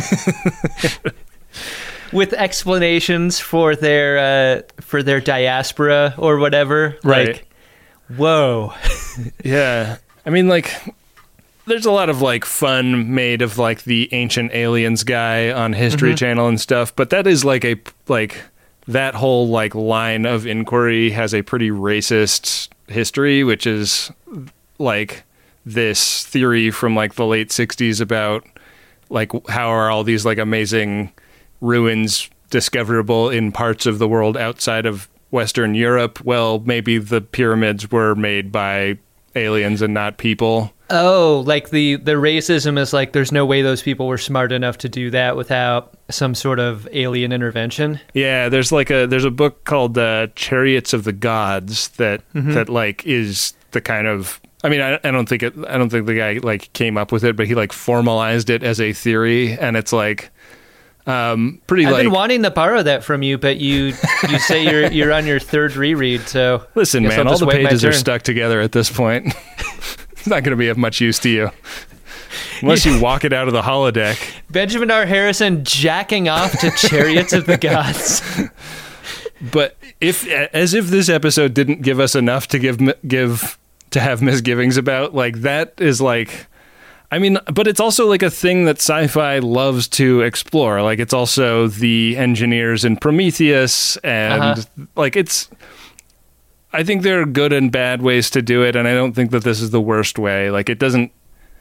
with explanations for their diaspora or whatever. Right. Like, whoa. Yeah. I mean, like, there's a lot of like fun made of like the Ancient Aliens guy on History Channel and stuff, but that is like that whole like line of inquiry has a pretty racist history, which is like this theory from like the late 60s about like how are all these like amazing ruins discoverable in parts of the world outside of Western Europe. Well, maybe the pyramids were made by aliens and not people. Oh, like the racism is like there's no way those people were smart enough to do that without some sort of alien intervention. Yeah, there's a book called Chariots of the Gods that like is the kind of, I mean, I don't think the guy like came up with it, but he like formalized it as a theory, and it's like pretty. I've been wanting to borrow that from you, but you say you're on your third reread. So listen, man, all the pages are stuck together at this point. It's not going to be of much use to you unless you walk it out of the holodeck. Benjamin R. Harrison jacking off to Chariots of the Gods. But as if this episode didn't give us enough to have misgivings about, like, that is like, I mean, but it's also like a thing that sci-fi loves to explore. Like, it's also the engineers in Prometheus, and like it's. I think there are good and bad ways to do it, and I don't think that this is the worst way. Like, it doesn't.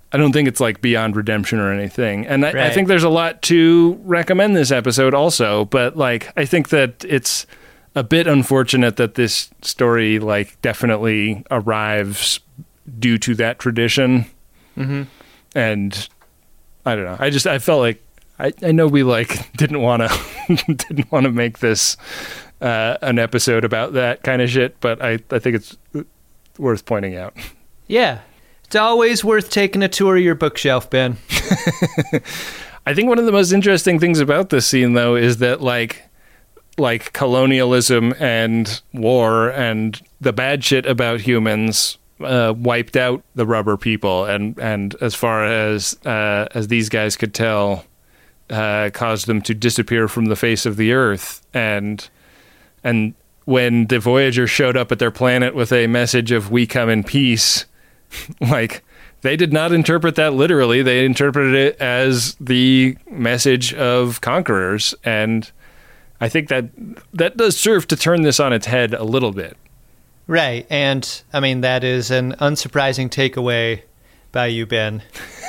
I don't think it's like beyond redemption or anything. And I Right. think there's a lot to recommend this episode also, but like I think that it's a bit unfortunate that this story like definitely arrives due to that tradition. Mm-hmm. And I don't know. I felt like I know we like didn't want to make this an episode about that kind of shit, but I think it's worth pointing out. Yeah. It's always worth taking a tour of your bookshelf, Ben. I think one of the most interesting things about this scene, though, is that like colonialism and war and the bad shit about humans wiped out the rubber people, and as far as these guys could tell, caused them to disappear from the face of the earth. And when the Voyager showed up at their planet with a message of "We come in peace," like they did not interpret that literally. They interpreted it as the message of conquerors, and I think that does serve to turn this on its head a little bit. Right. And I mean, that is an unsurprising takeaway by you, Ben.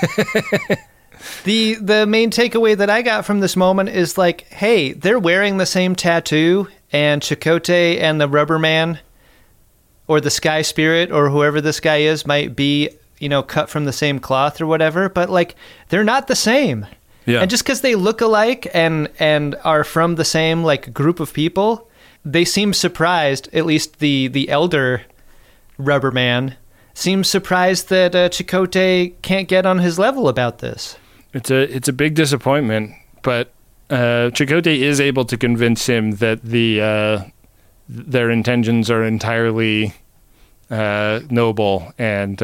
The main takeaway that I got from this moment is like, hey, they're wearing the same tattoo, and Chakotay and the Rubber Man or the Sky Spirit or whoever this guy is might be, cut from the same cloth or whatever, but like they're not the same. Yeah. And just because they look alike and are from the same like group of people, they seem surprised, at least the elder Rubber Man seems surprised that Chakotay can't get on his level about this. It's a big disappointment, but Chakotay is able to convince him that their intentions are entirely noble, and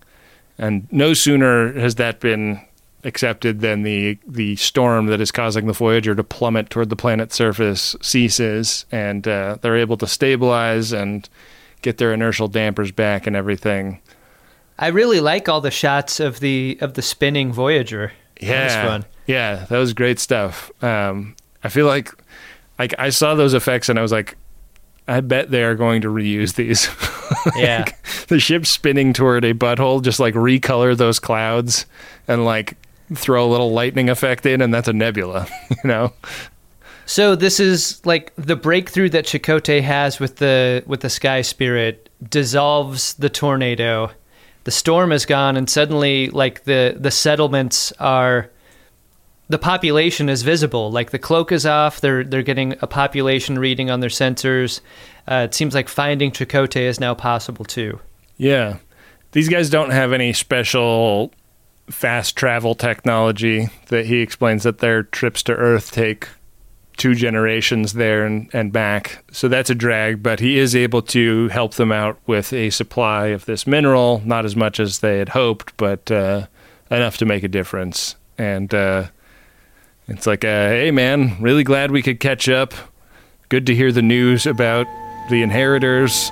no sooner has that been accepted than the storm that is causing the Voyager to plummet toward the planet's surface ceases, and they're able to stabilize and get their inertial dampers back and everything. I really like all the shots of the spinning Voyager. Yeah, that was fun. Yeah, that was great stuff. I feel like I saw those effects and I was like, I bet they are going to reuse these. Yeah. The ship spinning toward a butthole, just like recolor those clouds and like throw a little lightning effect in, and that's a nebula, So this is like the breakthrough that Chakotay has with the Sky Spirit dissolves the tornado. The storm is gone, and suddenly like the settlements are, the population is visible. Like the cloak is off. They're getting a population reading on their sensors. It seems like finding Chakotay is now possible too. Yeah. These guys don't have any special fast travel technology that he explains that their trips to Earth take 2 generations there and back. So that's a drag, but he is able to help them out with a supply of this mineral, not as much as they had hoped, but enough to make a difference. And it's like, hey man, really glad we could catch up. Good to hear the news about the inheritors.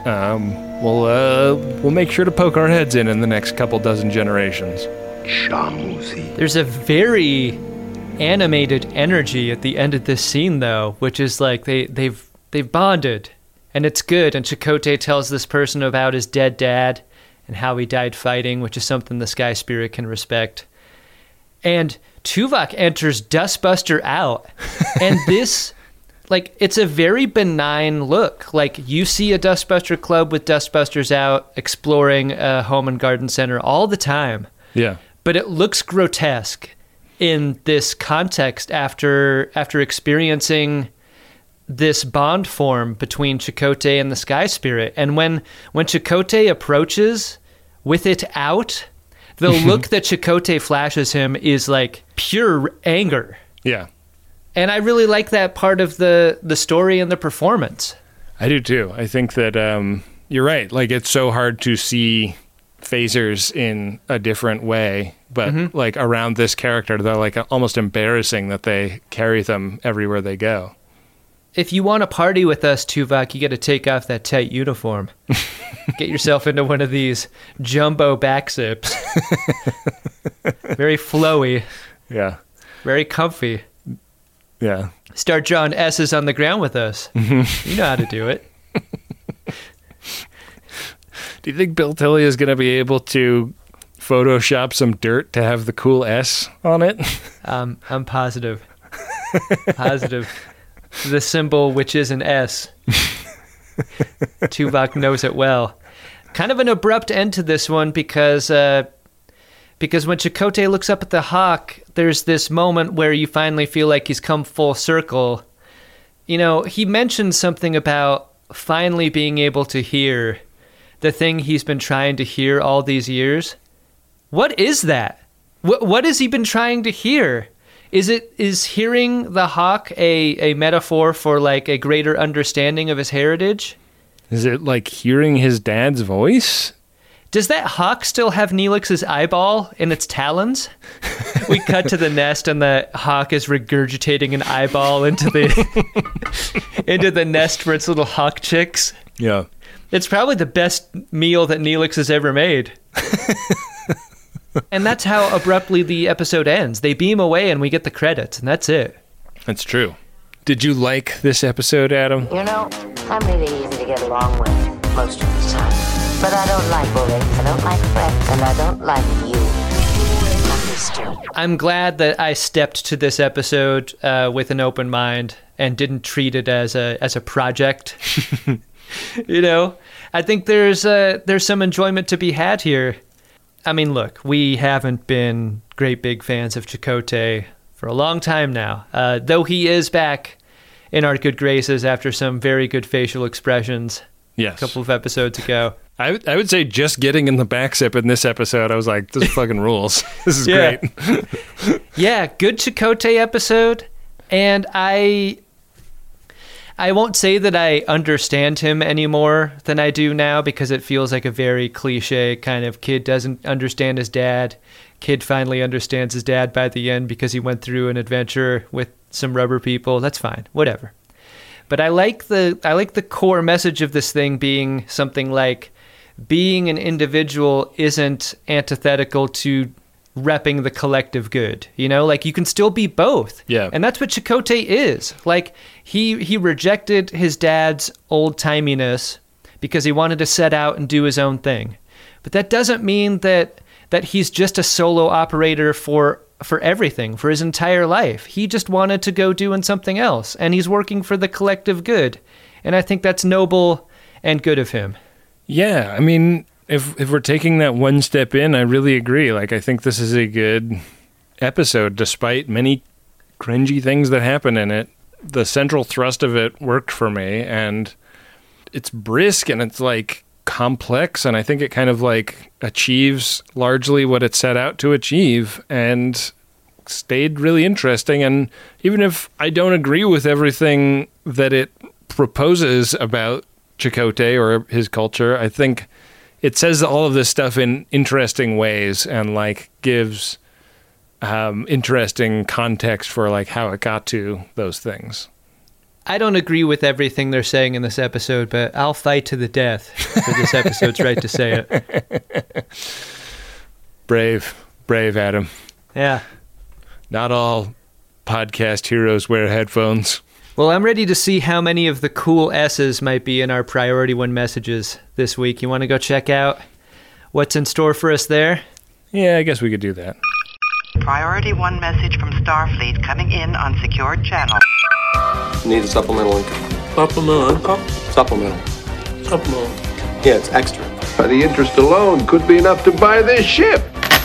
We'll make sure to poke our heads in the next couple dozen generations. There's a very animated energy at the end of this scene, though, which is like they've bonded, and it's good. And Chakotay tells this person about his dead dad and how he died fighting, which is something the Sky Spirit can respect. And Tuvok enters Dustbuster out, and this, like, it's a very benign look. Like, you see a Dustbuster club with Dustbusters out exploring a home and garden center all the time. Yeah. But it looks grotesque in this context after experiencing this bond form between Chakotay and the Sky Spirit. And when Chakotay approaches with it out, the look that Chakotay flashes him is like pure anger. Yeah. And I really like that part of the story and the performance. I do too. I think that you're right. Like, it's so hard to see phasers in a different way, but like around this character, they're like almost embarrassing that they carry them everywhere they go. If you want to party with us, Tuvok, you got to take off that tight uniform. Get yourself into one of these jumbo back zips. Very flowy. Yeah. Very comfy. Yeah. Start drawing S's on the ground with us. You know how to do it. Do you think Bill Tilley is going to be able to Photoshop some dirt to have the cool S on it? I'm positive. Positive. The symbol, which is an S. Tuvok knows it well. Kind of an abrupt end to this one because when Chakotay looks up at the hawk, there's this moment where you finally feel like he's come full circle. You know, he mentioned something about finally being able to hear the thing he's been trying to hear all these years. What is that? What has he been trying to hear? Is hearing the hawk a metaphor for like a greater understanding of his heritage? Is it like hearing his dad's voice? Does that hawk still have Neelix's eyeball in its talons? We cut to the nest and the hawk is regurgitating an eyeball into the nest for its little hawk chicks. Yeah. It's probably the best meal that Neelix has ever made. And that's how abruptly the episode ends. They beam away and we get the credits, and that's it. That's true. Did you like this episode, Adam? You know, I'm really easy to get along with most of the time. But I don't like bullying, I don't like threats, and I don't like you. I'm glad that I stepped to this episode with an open mind and didn't treat it as a project. You know, I think there's some enjoyment to be had here. I mean, look, we haven't been great big fans of Chakotay for a long time now, though he is back in our good graces after some very good facial expressions a couple of episodes ago. I would say just getting in the backzip in this episode, I was like, this fucking rules. This is great. Yeah, good Chakotay episode, and I won't say that I understand him any more than I do now because it feels like a very cliche kind of kid doesn't understand his dad. Kid finally understands his dad by the end because he went through an adventure with some rubber people. That's fine, whatever. But I like the core message of this thing being something like being an individual isn't antithetical to repping the collective good, you know, like you can still be both. Yeah. And that's what Chakotay is. Like he rejected his dad's old timiness because he wanted to set out and do his own thing. But that doesn't mean that he's just a solo operator for everything, for his entire life. He just wanted to go doing something else, and he's working for the collective good. And I think that's noble and good of him. Yeah, I mean, if we're taking that one step in, I really agree. Like, I think this is a good episode, despite many cringy things that happen in it. The central thrust of it worked for me, and it's brisk and it's like complex, and I think it kind of like achieves largely what it set out to achieve and stayed really interesting. And even if I don't agree with everything that it proposes about Chakotay or his culture, I think it says all of this stuff in interesting ways and like gives interesting context for like how it got to those things. I don't agree with everything they're saying in this episode, but I'll fight to the death for this episode's right to say it. Brave, Adam. Yeah. Not all podcast heroes wear headphones. Well, I'm ready to see how many of the cool S's might be in our Priority 1 messages this week. You want to go check out what's in store for us there? Yeah, I guess we could do that. Priority 1 message from Starfleet coming in on secured channel. Need a supplemental income. Supplemental income? Supplemental. Yeah, it's extra. The interest alone could be enough to buy this ship.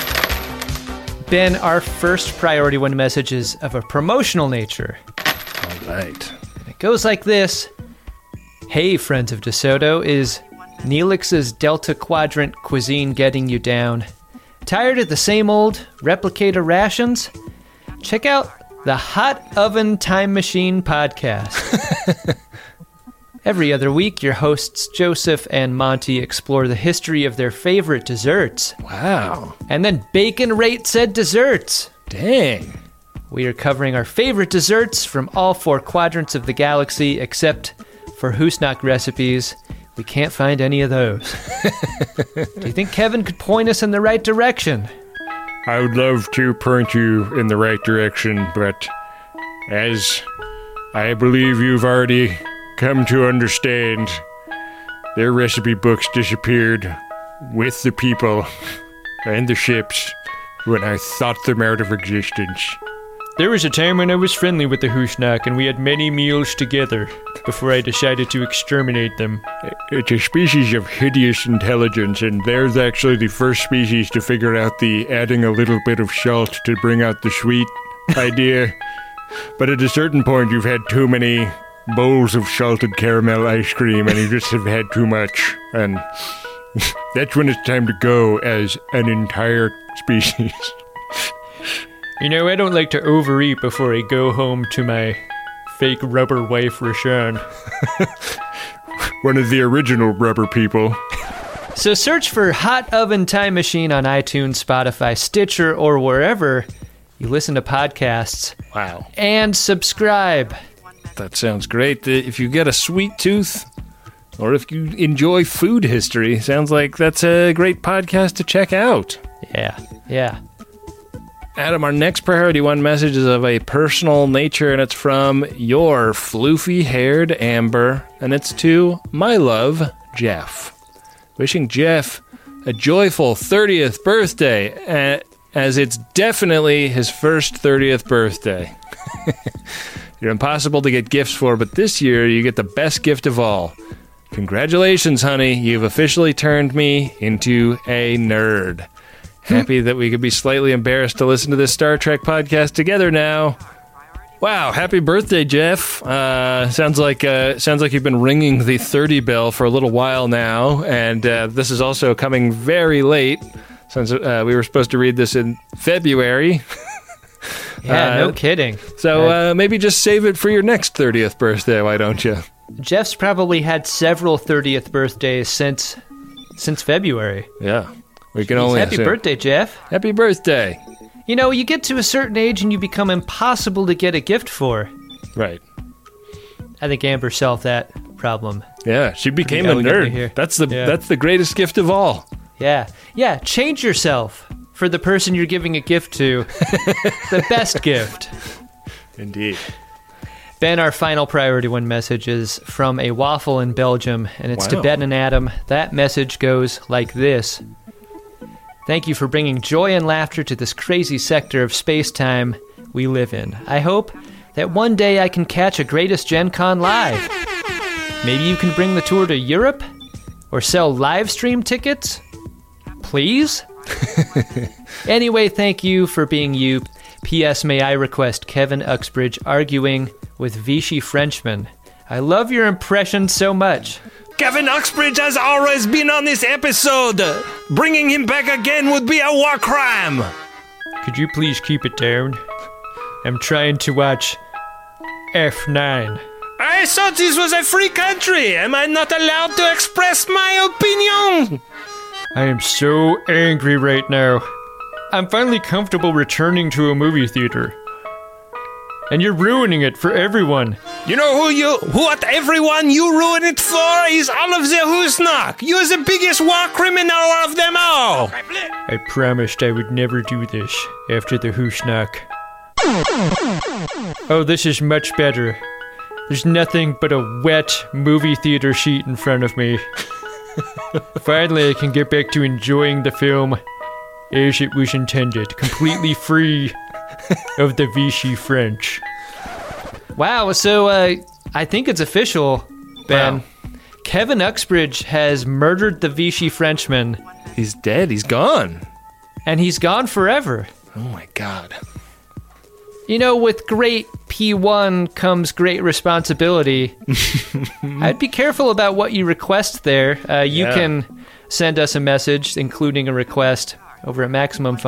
Ben, our first Priority 1 message is of a promotional nature. All right. It goes like this. Hey, friends of DeSoto, is Neelix's Delta Quadrant cuisine getting you down? Tired of the same old replicator rations? Check out the Hot Oven Time Machine podcast. Every other week, your hosts Joseph and Monty explore the history of their favorite desserts. Wow. And then bacon rate said desserts. Dang. We are covering our favorite desserts from all 4 quadrants of the galaxy, except for Husnak recipes. We can't find any of those. Do you think Kevin could point us in the right direction? I would love to point you in the right direction, but as I believe you've already come to understand, their recipe books disappeared with the people and the ships when I thought them out of existence. There was a time when I was friendly with the Hushnak, and we had many meals together before I decided to exterminate them. It's a species of hideous intelligence, and they're actually the first species to figure out the adding a little bit of salt to bring out the sweet idea. But at a certain point, you've had too many bowls of salted caramel ice cream, and you just have had too much. And that's when it's time to go as an entire species. You know, I don't like to overeat before I go home to my fake rubber wife, Rashawn. One of the original rubber people. So search for Hot Oven Time Machine on iTunes, Spotify, Stitcher, or wherever you listen to podcasts. Wow. And subscribe. That sounds great. If you get a sweet tooth, or if you enjoy food history, sounds like that's a great podcast to check out. Yeah. Adam, our next Priority One message is of a personal nature, and it's from your floofy-haired Amber, and it's to my love, Jeff. Wishing Jeff a joyful 30th birthday, as it's definitely his first 30th birthday. You're impossible to get gifts for, but this year you get the best gift of all. Congratulations, honey. You've officially turned me into a nerd. Happy that we could be slightly embarrassed to listen to this Star Trek podcast together now. Wow, happy birthday, Jeff. Sounds like you've been ringing the 30 bell for a little while now, and this is also coming very late, since we were supposed to read this in February. Yeah, no kidding. So maybe just save it for your next 30th birthday, why don't you? Jeff's probably had several 30th birthdays since February. Yeah. We can only Happy birthday, Jeff. Happy birthday. You know, you get to a certain age and you become impossible to get a gift for. Right. I think Amber solved that problem. Yeah, she became a nerd. Here. That's the greatest gift of all. Yeah. Change yourself for the person you're giving a gift to. The best gift. Indeed. Ben, our final Priority One message is from a waffle in Belgium, and it's to Ben and Adam. That message goes like this. Thank you for bringing joy and laughter to this crazy sector of space-time we live in. I hope that one day I can catch a Greatest Gen Con live. Maybe you can bring the tour to Europe? Or sell live stream tickets? Please? Anyway, thank you for being you. P.S. May I request Kevin Uxbridge arguing with Vichy Frenchman. I love your impression so much. Kevin Uxbridge has always been on this episode. Bringing him back again would be a war crime. Could you please keep it down? I'm trying to watch F9. I thought this was a free country. Am I not allowed to express my opinion? I am so angry right now. I'm finally comfortable returning to a movie theater. And you're ruining it for everyone. You know what everyone you ruin it for is all of the Husnak. You're the biggest war criminal of them all. I promised I would never do this after the Husnak. Oh, this is much better. There's nothing but a wet movie theater sheet in front of me. Finally, I can get back to enjoying the film as it was intended, completely free of the Vichy French. Wow, so I think it's official, Ben. Wow. Kevin Uxbridge has murdered the Vichy Frenchman. He's dead. He's gone. And he's gone forever. Oh my God. You know, with great P1 comes great responsibility. I'd be careful about what you request there. You can send us a message, including a request, over at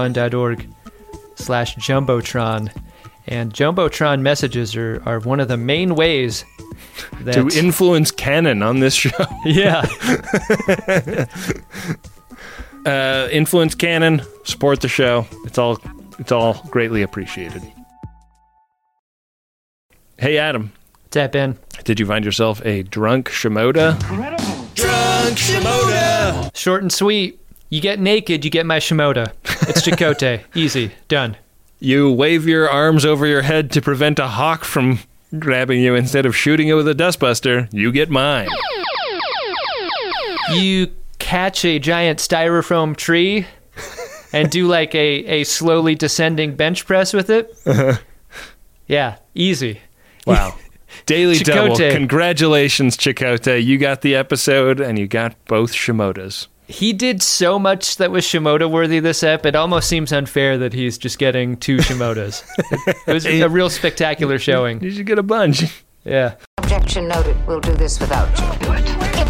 MaximumFun.org/Jumbotron. And Jumbotron messages are one of the main ways that... to influence canon on this show. Yeah. Influence canon, support the show. It's all greatly appreciated. Hey, Adam. What's that, Ben? Did you find yourself a drunk Shimoda? Incredible. Drunk Shimoda! Short and sweet. You get naked, you get my Shimoda. It's Chakotay. Easy. Done. You wave your arms over your head to prevent a hawk from grabbing you instead of shooting it with a dustbuster. You get mine. You catch a giant styrofoam tree and do like a slowly descending bench press with it. Yeah, easy. Wow. Daily Chakotay. double. Congratulations, Chakotay. You got the episode, and you got both Shimodas. He did so much that was Shimoda-worthy this ep, it almost seems unfair that he's just getting 2 Shimodas. It was a real spectacular showing. You should get a bunch. Yeah. Objection noted. We'll do this without you. Do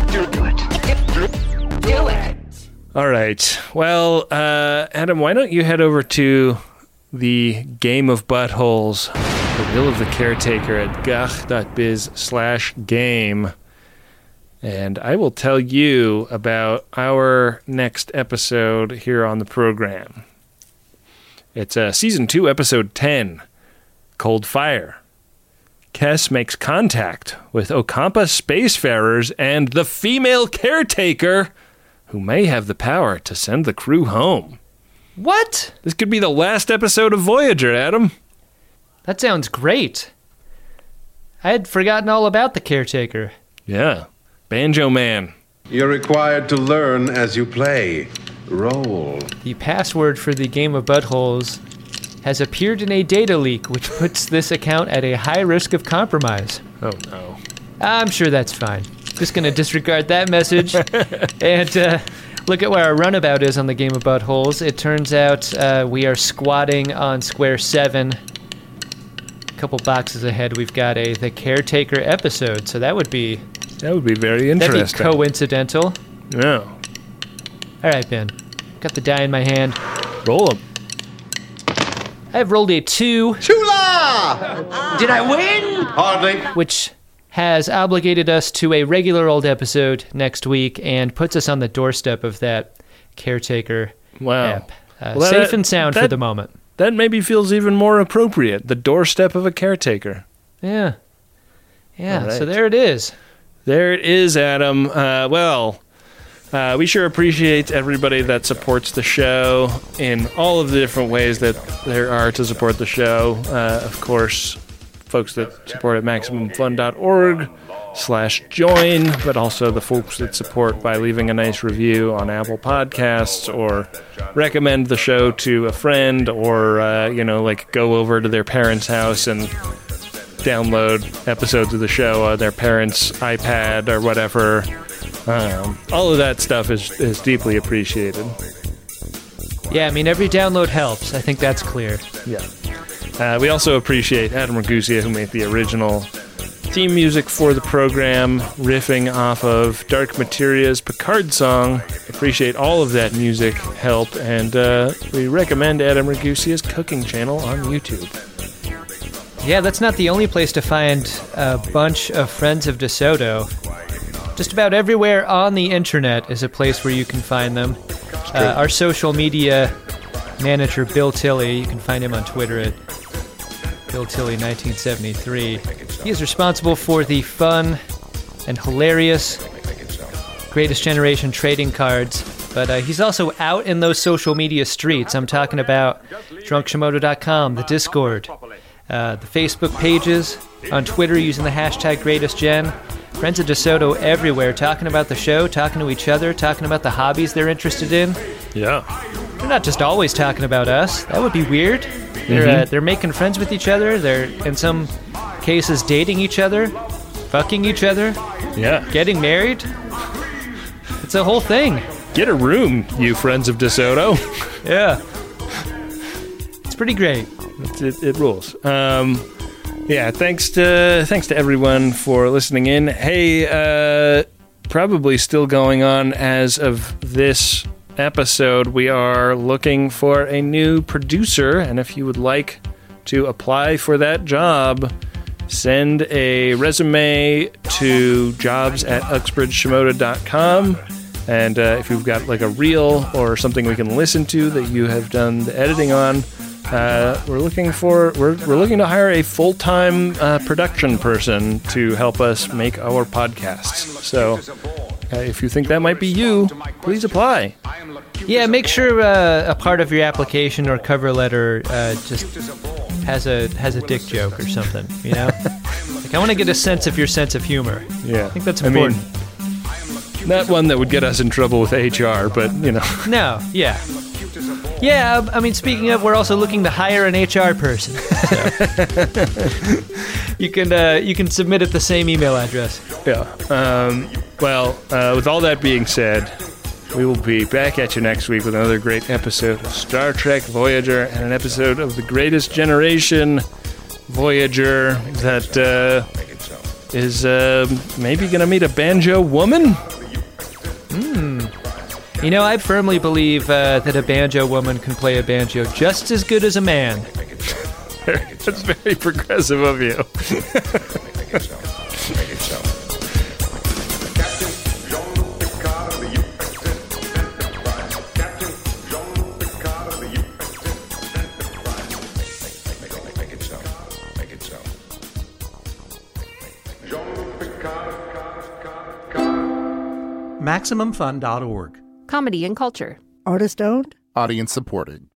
it. Do it. All right. Well, Adam, why don't you head over to the Game of Buttholes, the Will of the Caretaker at gach.biz/game. And I will tell you about our next episode here on the program. It's Season 2, Episode 10, Cold Fire. Kes makes contact with Ocampa spacefarers and the female caretaker, who may have the power to send the crew home. What? This could be the last episode of Voyager, Adam. That sounds great. I had forgotten all about the caretaker. Yeah. Banjo Man. You're required to learn as you play. Roll. The password for the Game of Buttholes has appeared in a data leak, which puts this account at a high risk of compromise. Oh, no. I'm sure that's fine. Just going to disregard that message and look at where our runabout is on the Game of Buttholes. It turns out we are squatting on square 7. A couple boxes ahead, we've got the Caretaker episode, so that would be very interesting. That'd be coincidental. Yeah. All right, Ben. Got the die in my hand. Roll them. I've rolled a 2. Chula! Did I win? Hardly. Which has obligated us to a regular old episode next week and puts us on the doorstep of that Caretaker app. Safe and sound for the moment. That maybe feels even more appropriate. The doorstep of a caretaker. Yeah. Yeah, right. So there it is. There it is, Adam. We sure appreciate everybody that supports the show in all of the different ways that there are to support the show. Of course, folks that support at MaximumFun.org/join, but also the folks that support by leaving a nice review on Apple Podcasts or recommend the show to a friend or, go over to their parents' house and download episodes of the show on their parents' iPad or whatever. All of that stuff is deeply appreciated. Yeah, I mean, every download helps. I think that's clear. Yeah. We also appreciate Adam Ragusia, who made the original theme music for the program, riffing off of Dark Materia's Picard song. Appreciate all of that music help, and we recommend Adam Ragusia's cooking channel on YouTube. Yeah, that's not the only place to find a bunch of Friends of DeSoto. Just about everywhere on the internet is a place where you can find them. Our social media manager, Bill Tilley, you can find him on Twitter at Bill Tilley 1973. He is responsible for the fun and hilarious Greatest Generation trading cards, but he's also out in those social media streets. I'm talking about drunkshimoto.com, the Discord, the Facebook pages, on Twitter using the hashtag GreatestGen. Friends of DeSoto everywhere, talking about the show, talking to each other, talking about the hobbies they're interested in. Yeah. They're not just always talking about us. That would be weird. They're making friends with each other. They're, in some cases, dating each other, fucking each other. Yeah. Getting married. It's a whole thing. Get a room, you Friends of DeSoto. Yeah. It's pretty great. It rules. Yeah, thanks to everyone for listening in. Hey, probably still going on as of this episode. We are looking for a new producer, and if you would like to apply for that job, send a resume to jobs@uxbridgeshimoda.com. And if you've got like a reel or something we can listen to that you have done the editing on, we're looking to hire a full-time production person to help us make our podcasts. So if you think that might be you, please apply. Yeah, make sure a part of your application or cover letter just has a dick joke or something, you know? Like, I want to get a sense of your sense of humor. Yeah. I think that's important. I mean, not one that would get us in trouble with HR, but, you know. No, yeah. Yeah, I mean, speaking of, we're also looking to hire an HR person. So. You can submit at the same email address. Yeah. With all that being said, we will be back at you next week with another great episode of Star Trek Voyager and an episode of The Greatest Generation Voyager that is maybe going to meet a banjo woman? You know, I firmly believe that a banjo woman can play a banjo just as good as a man. That's very progressive of you. MaximumFun.org. Comedy and culture. Artist owned. Audience supported.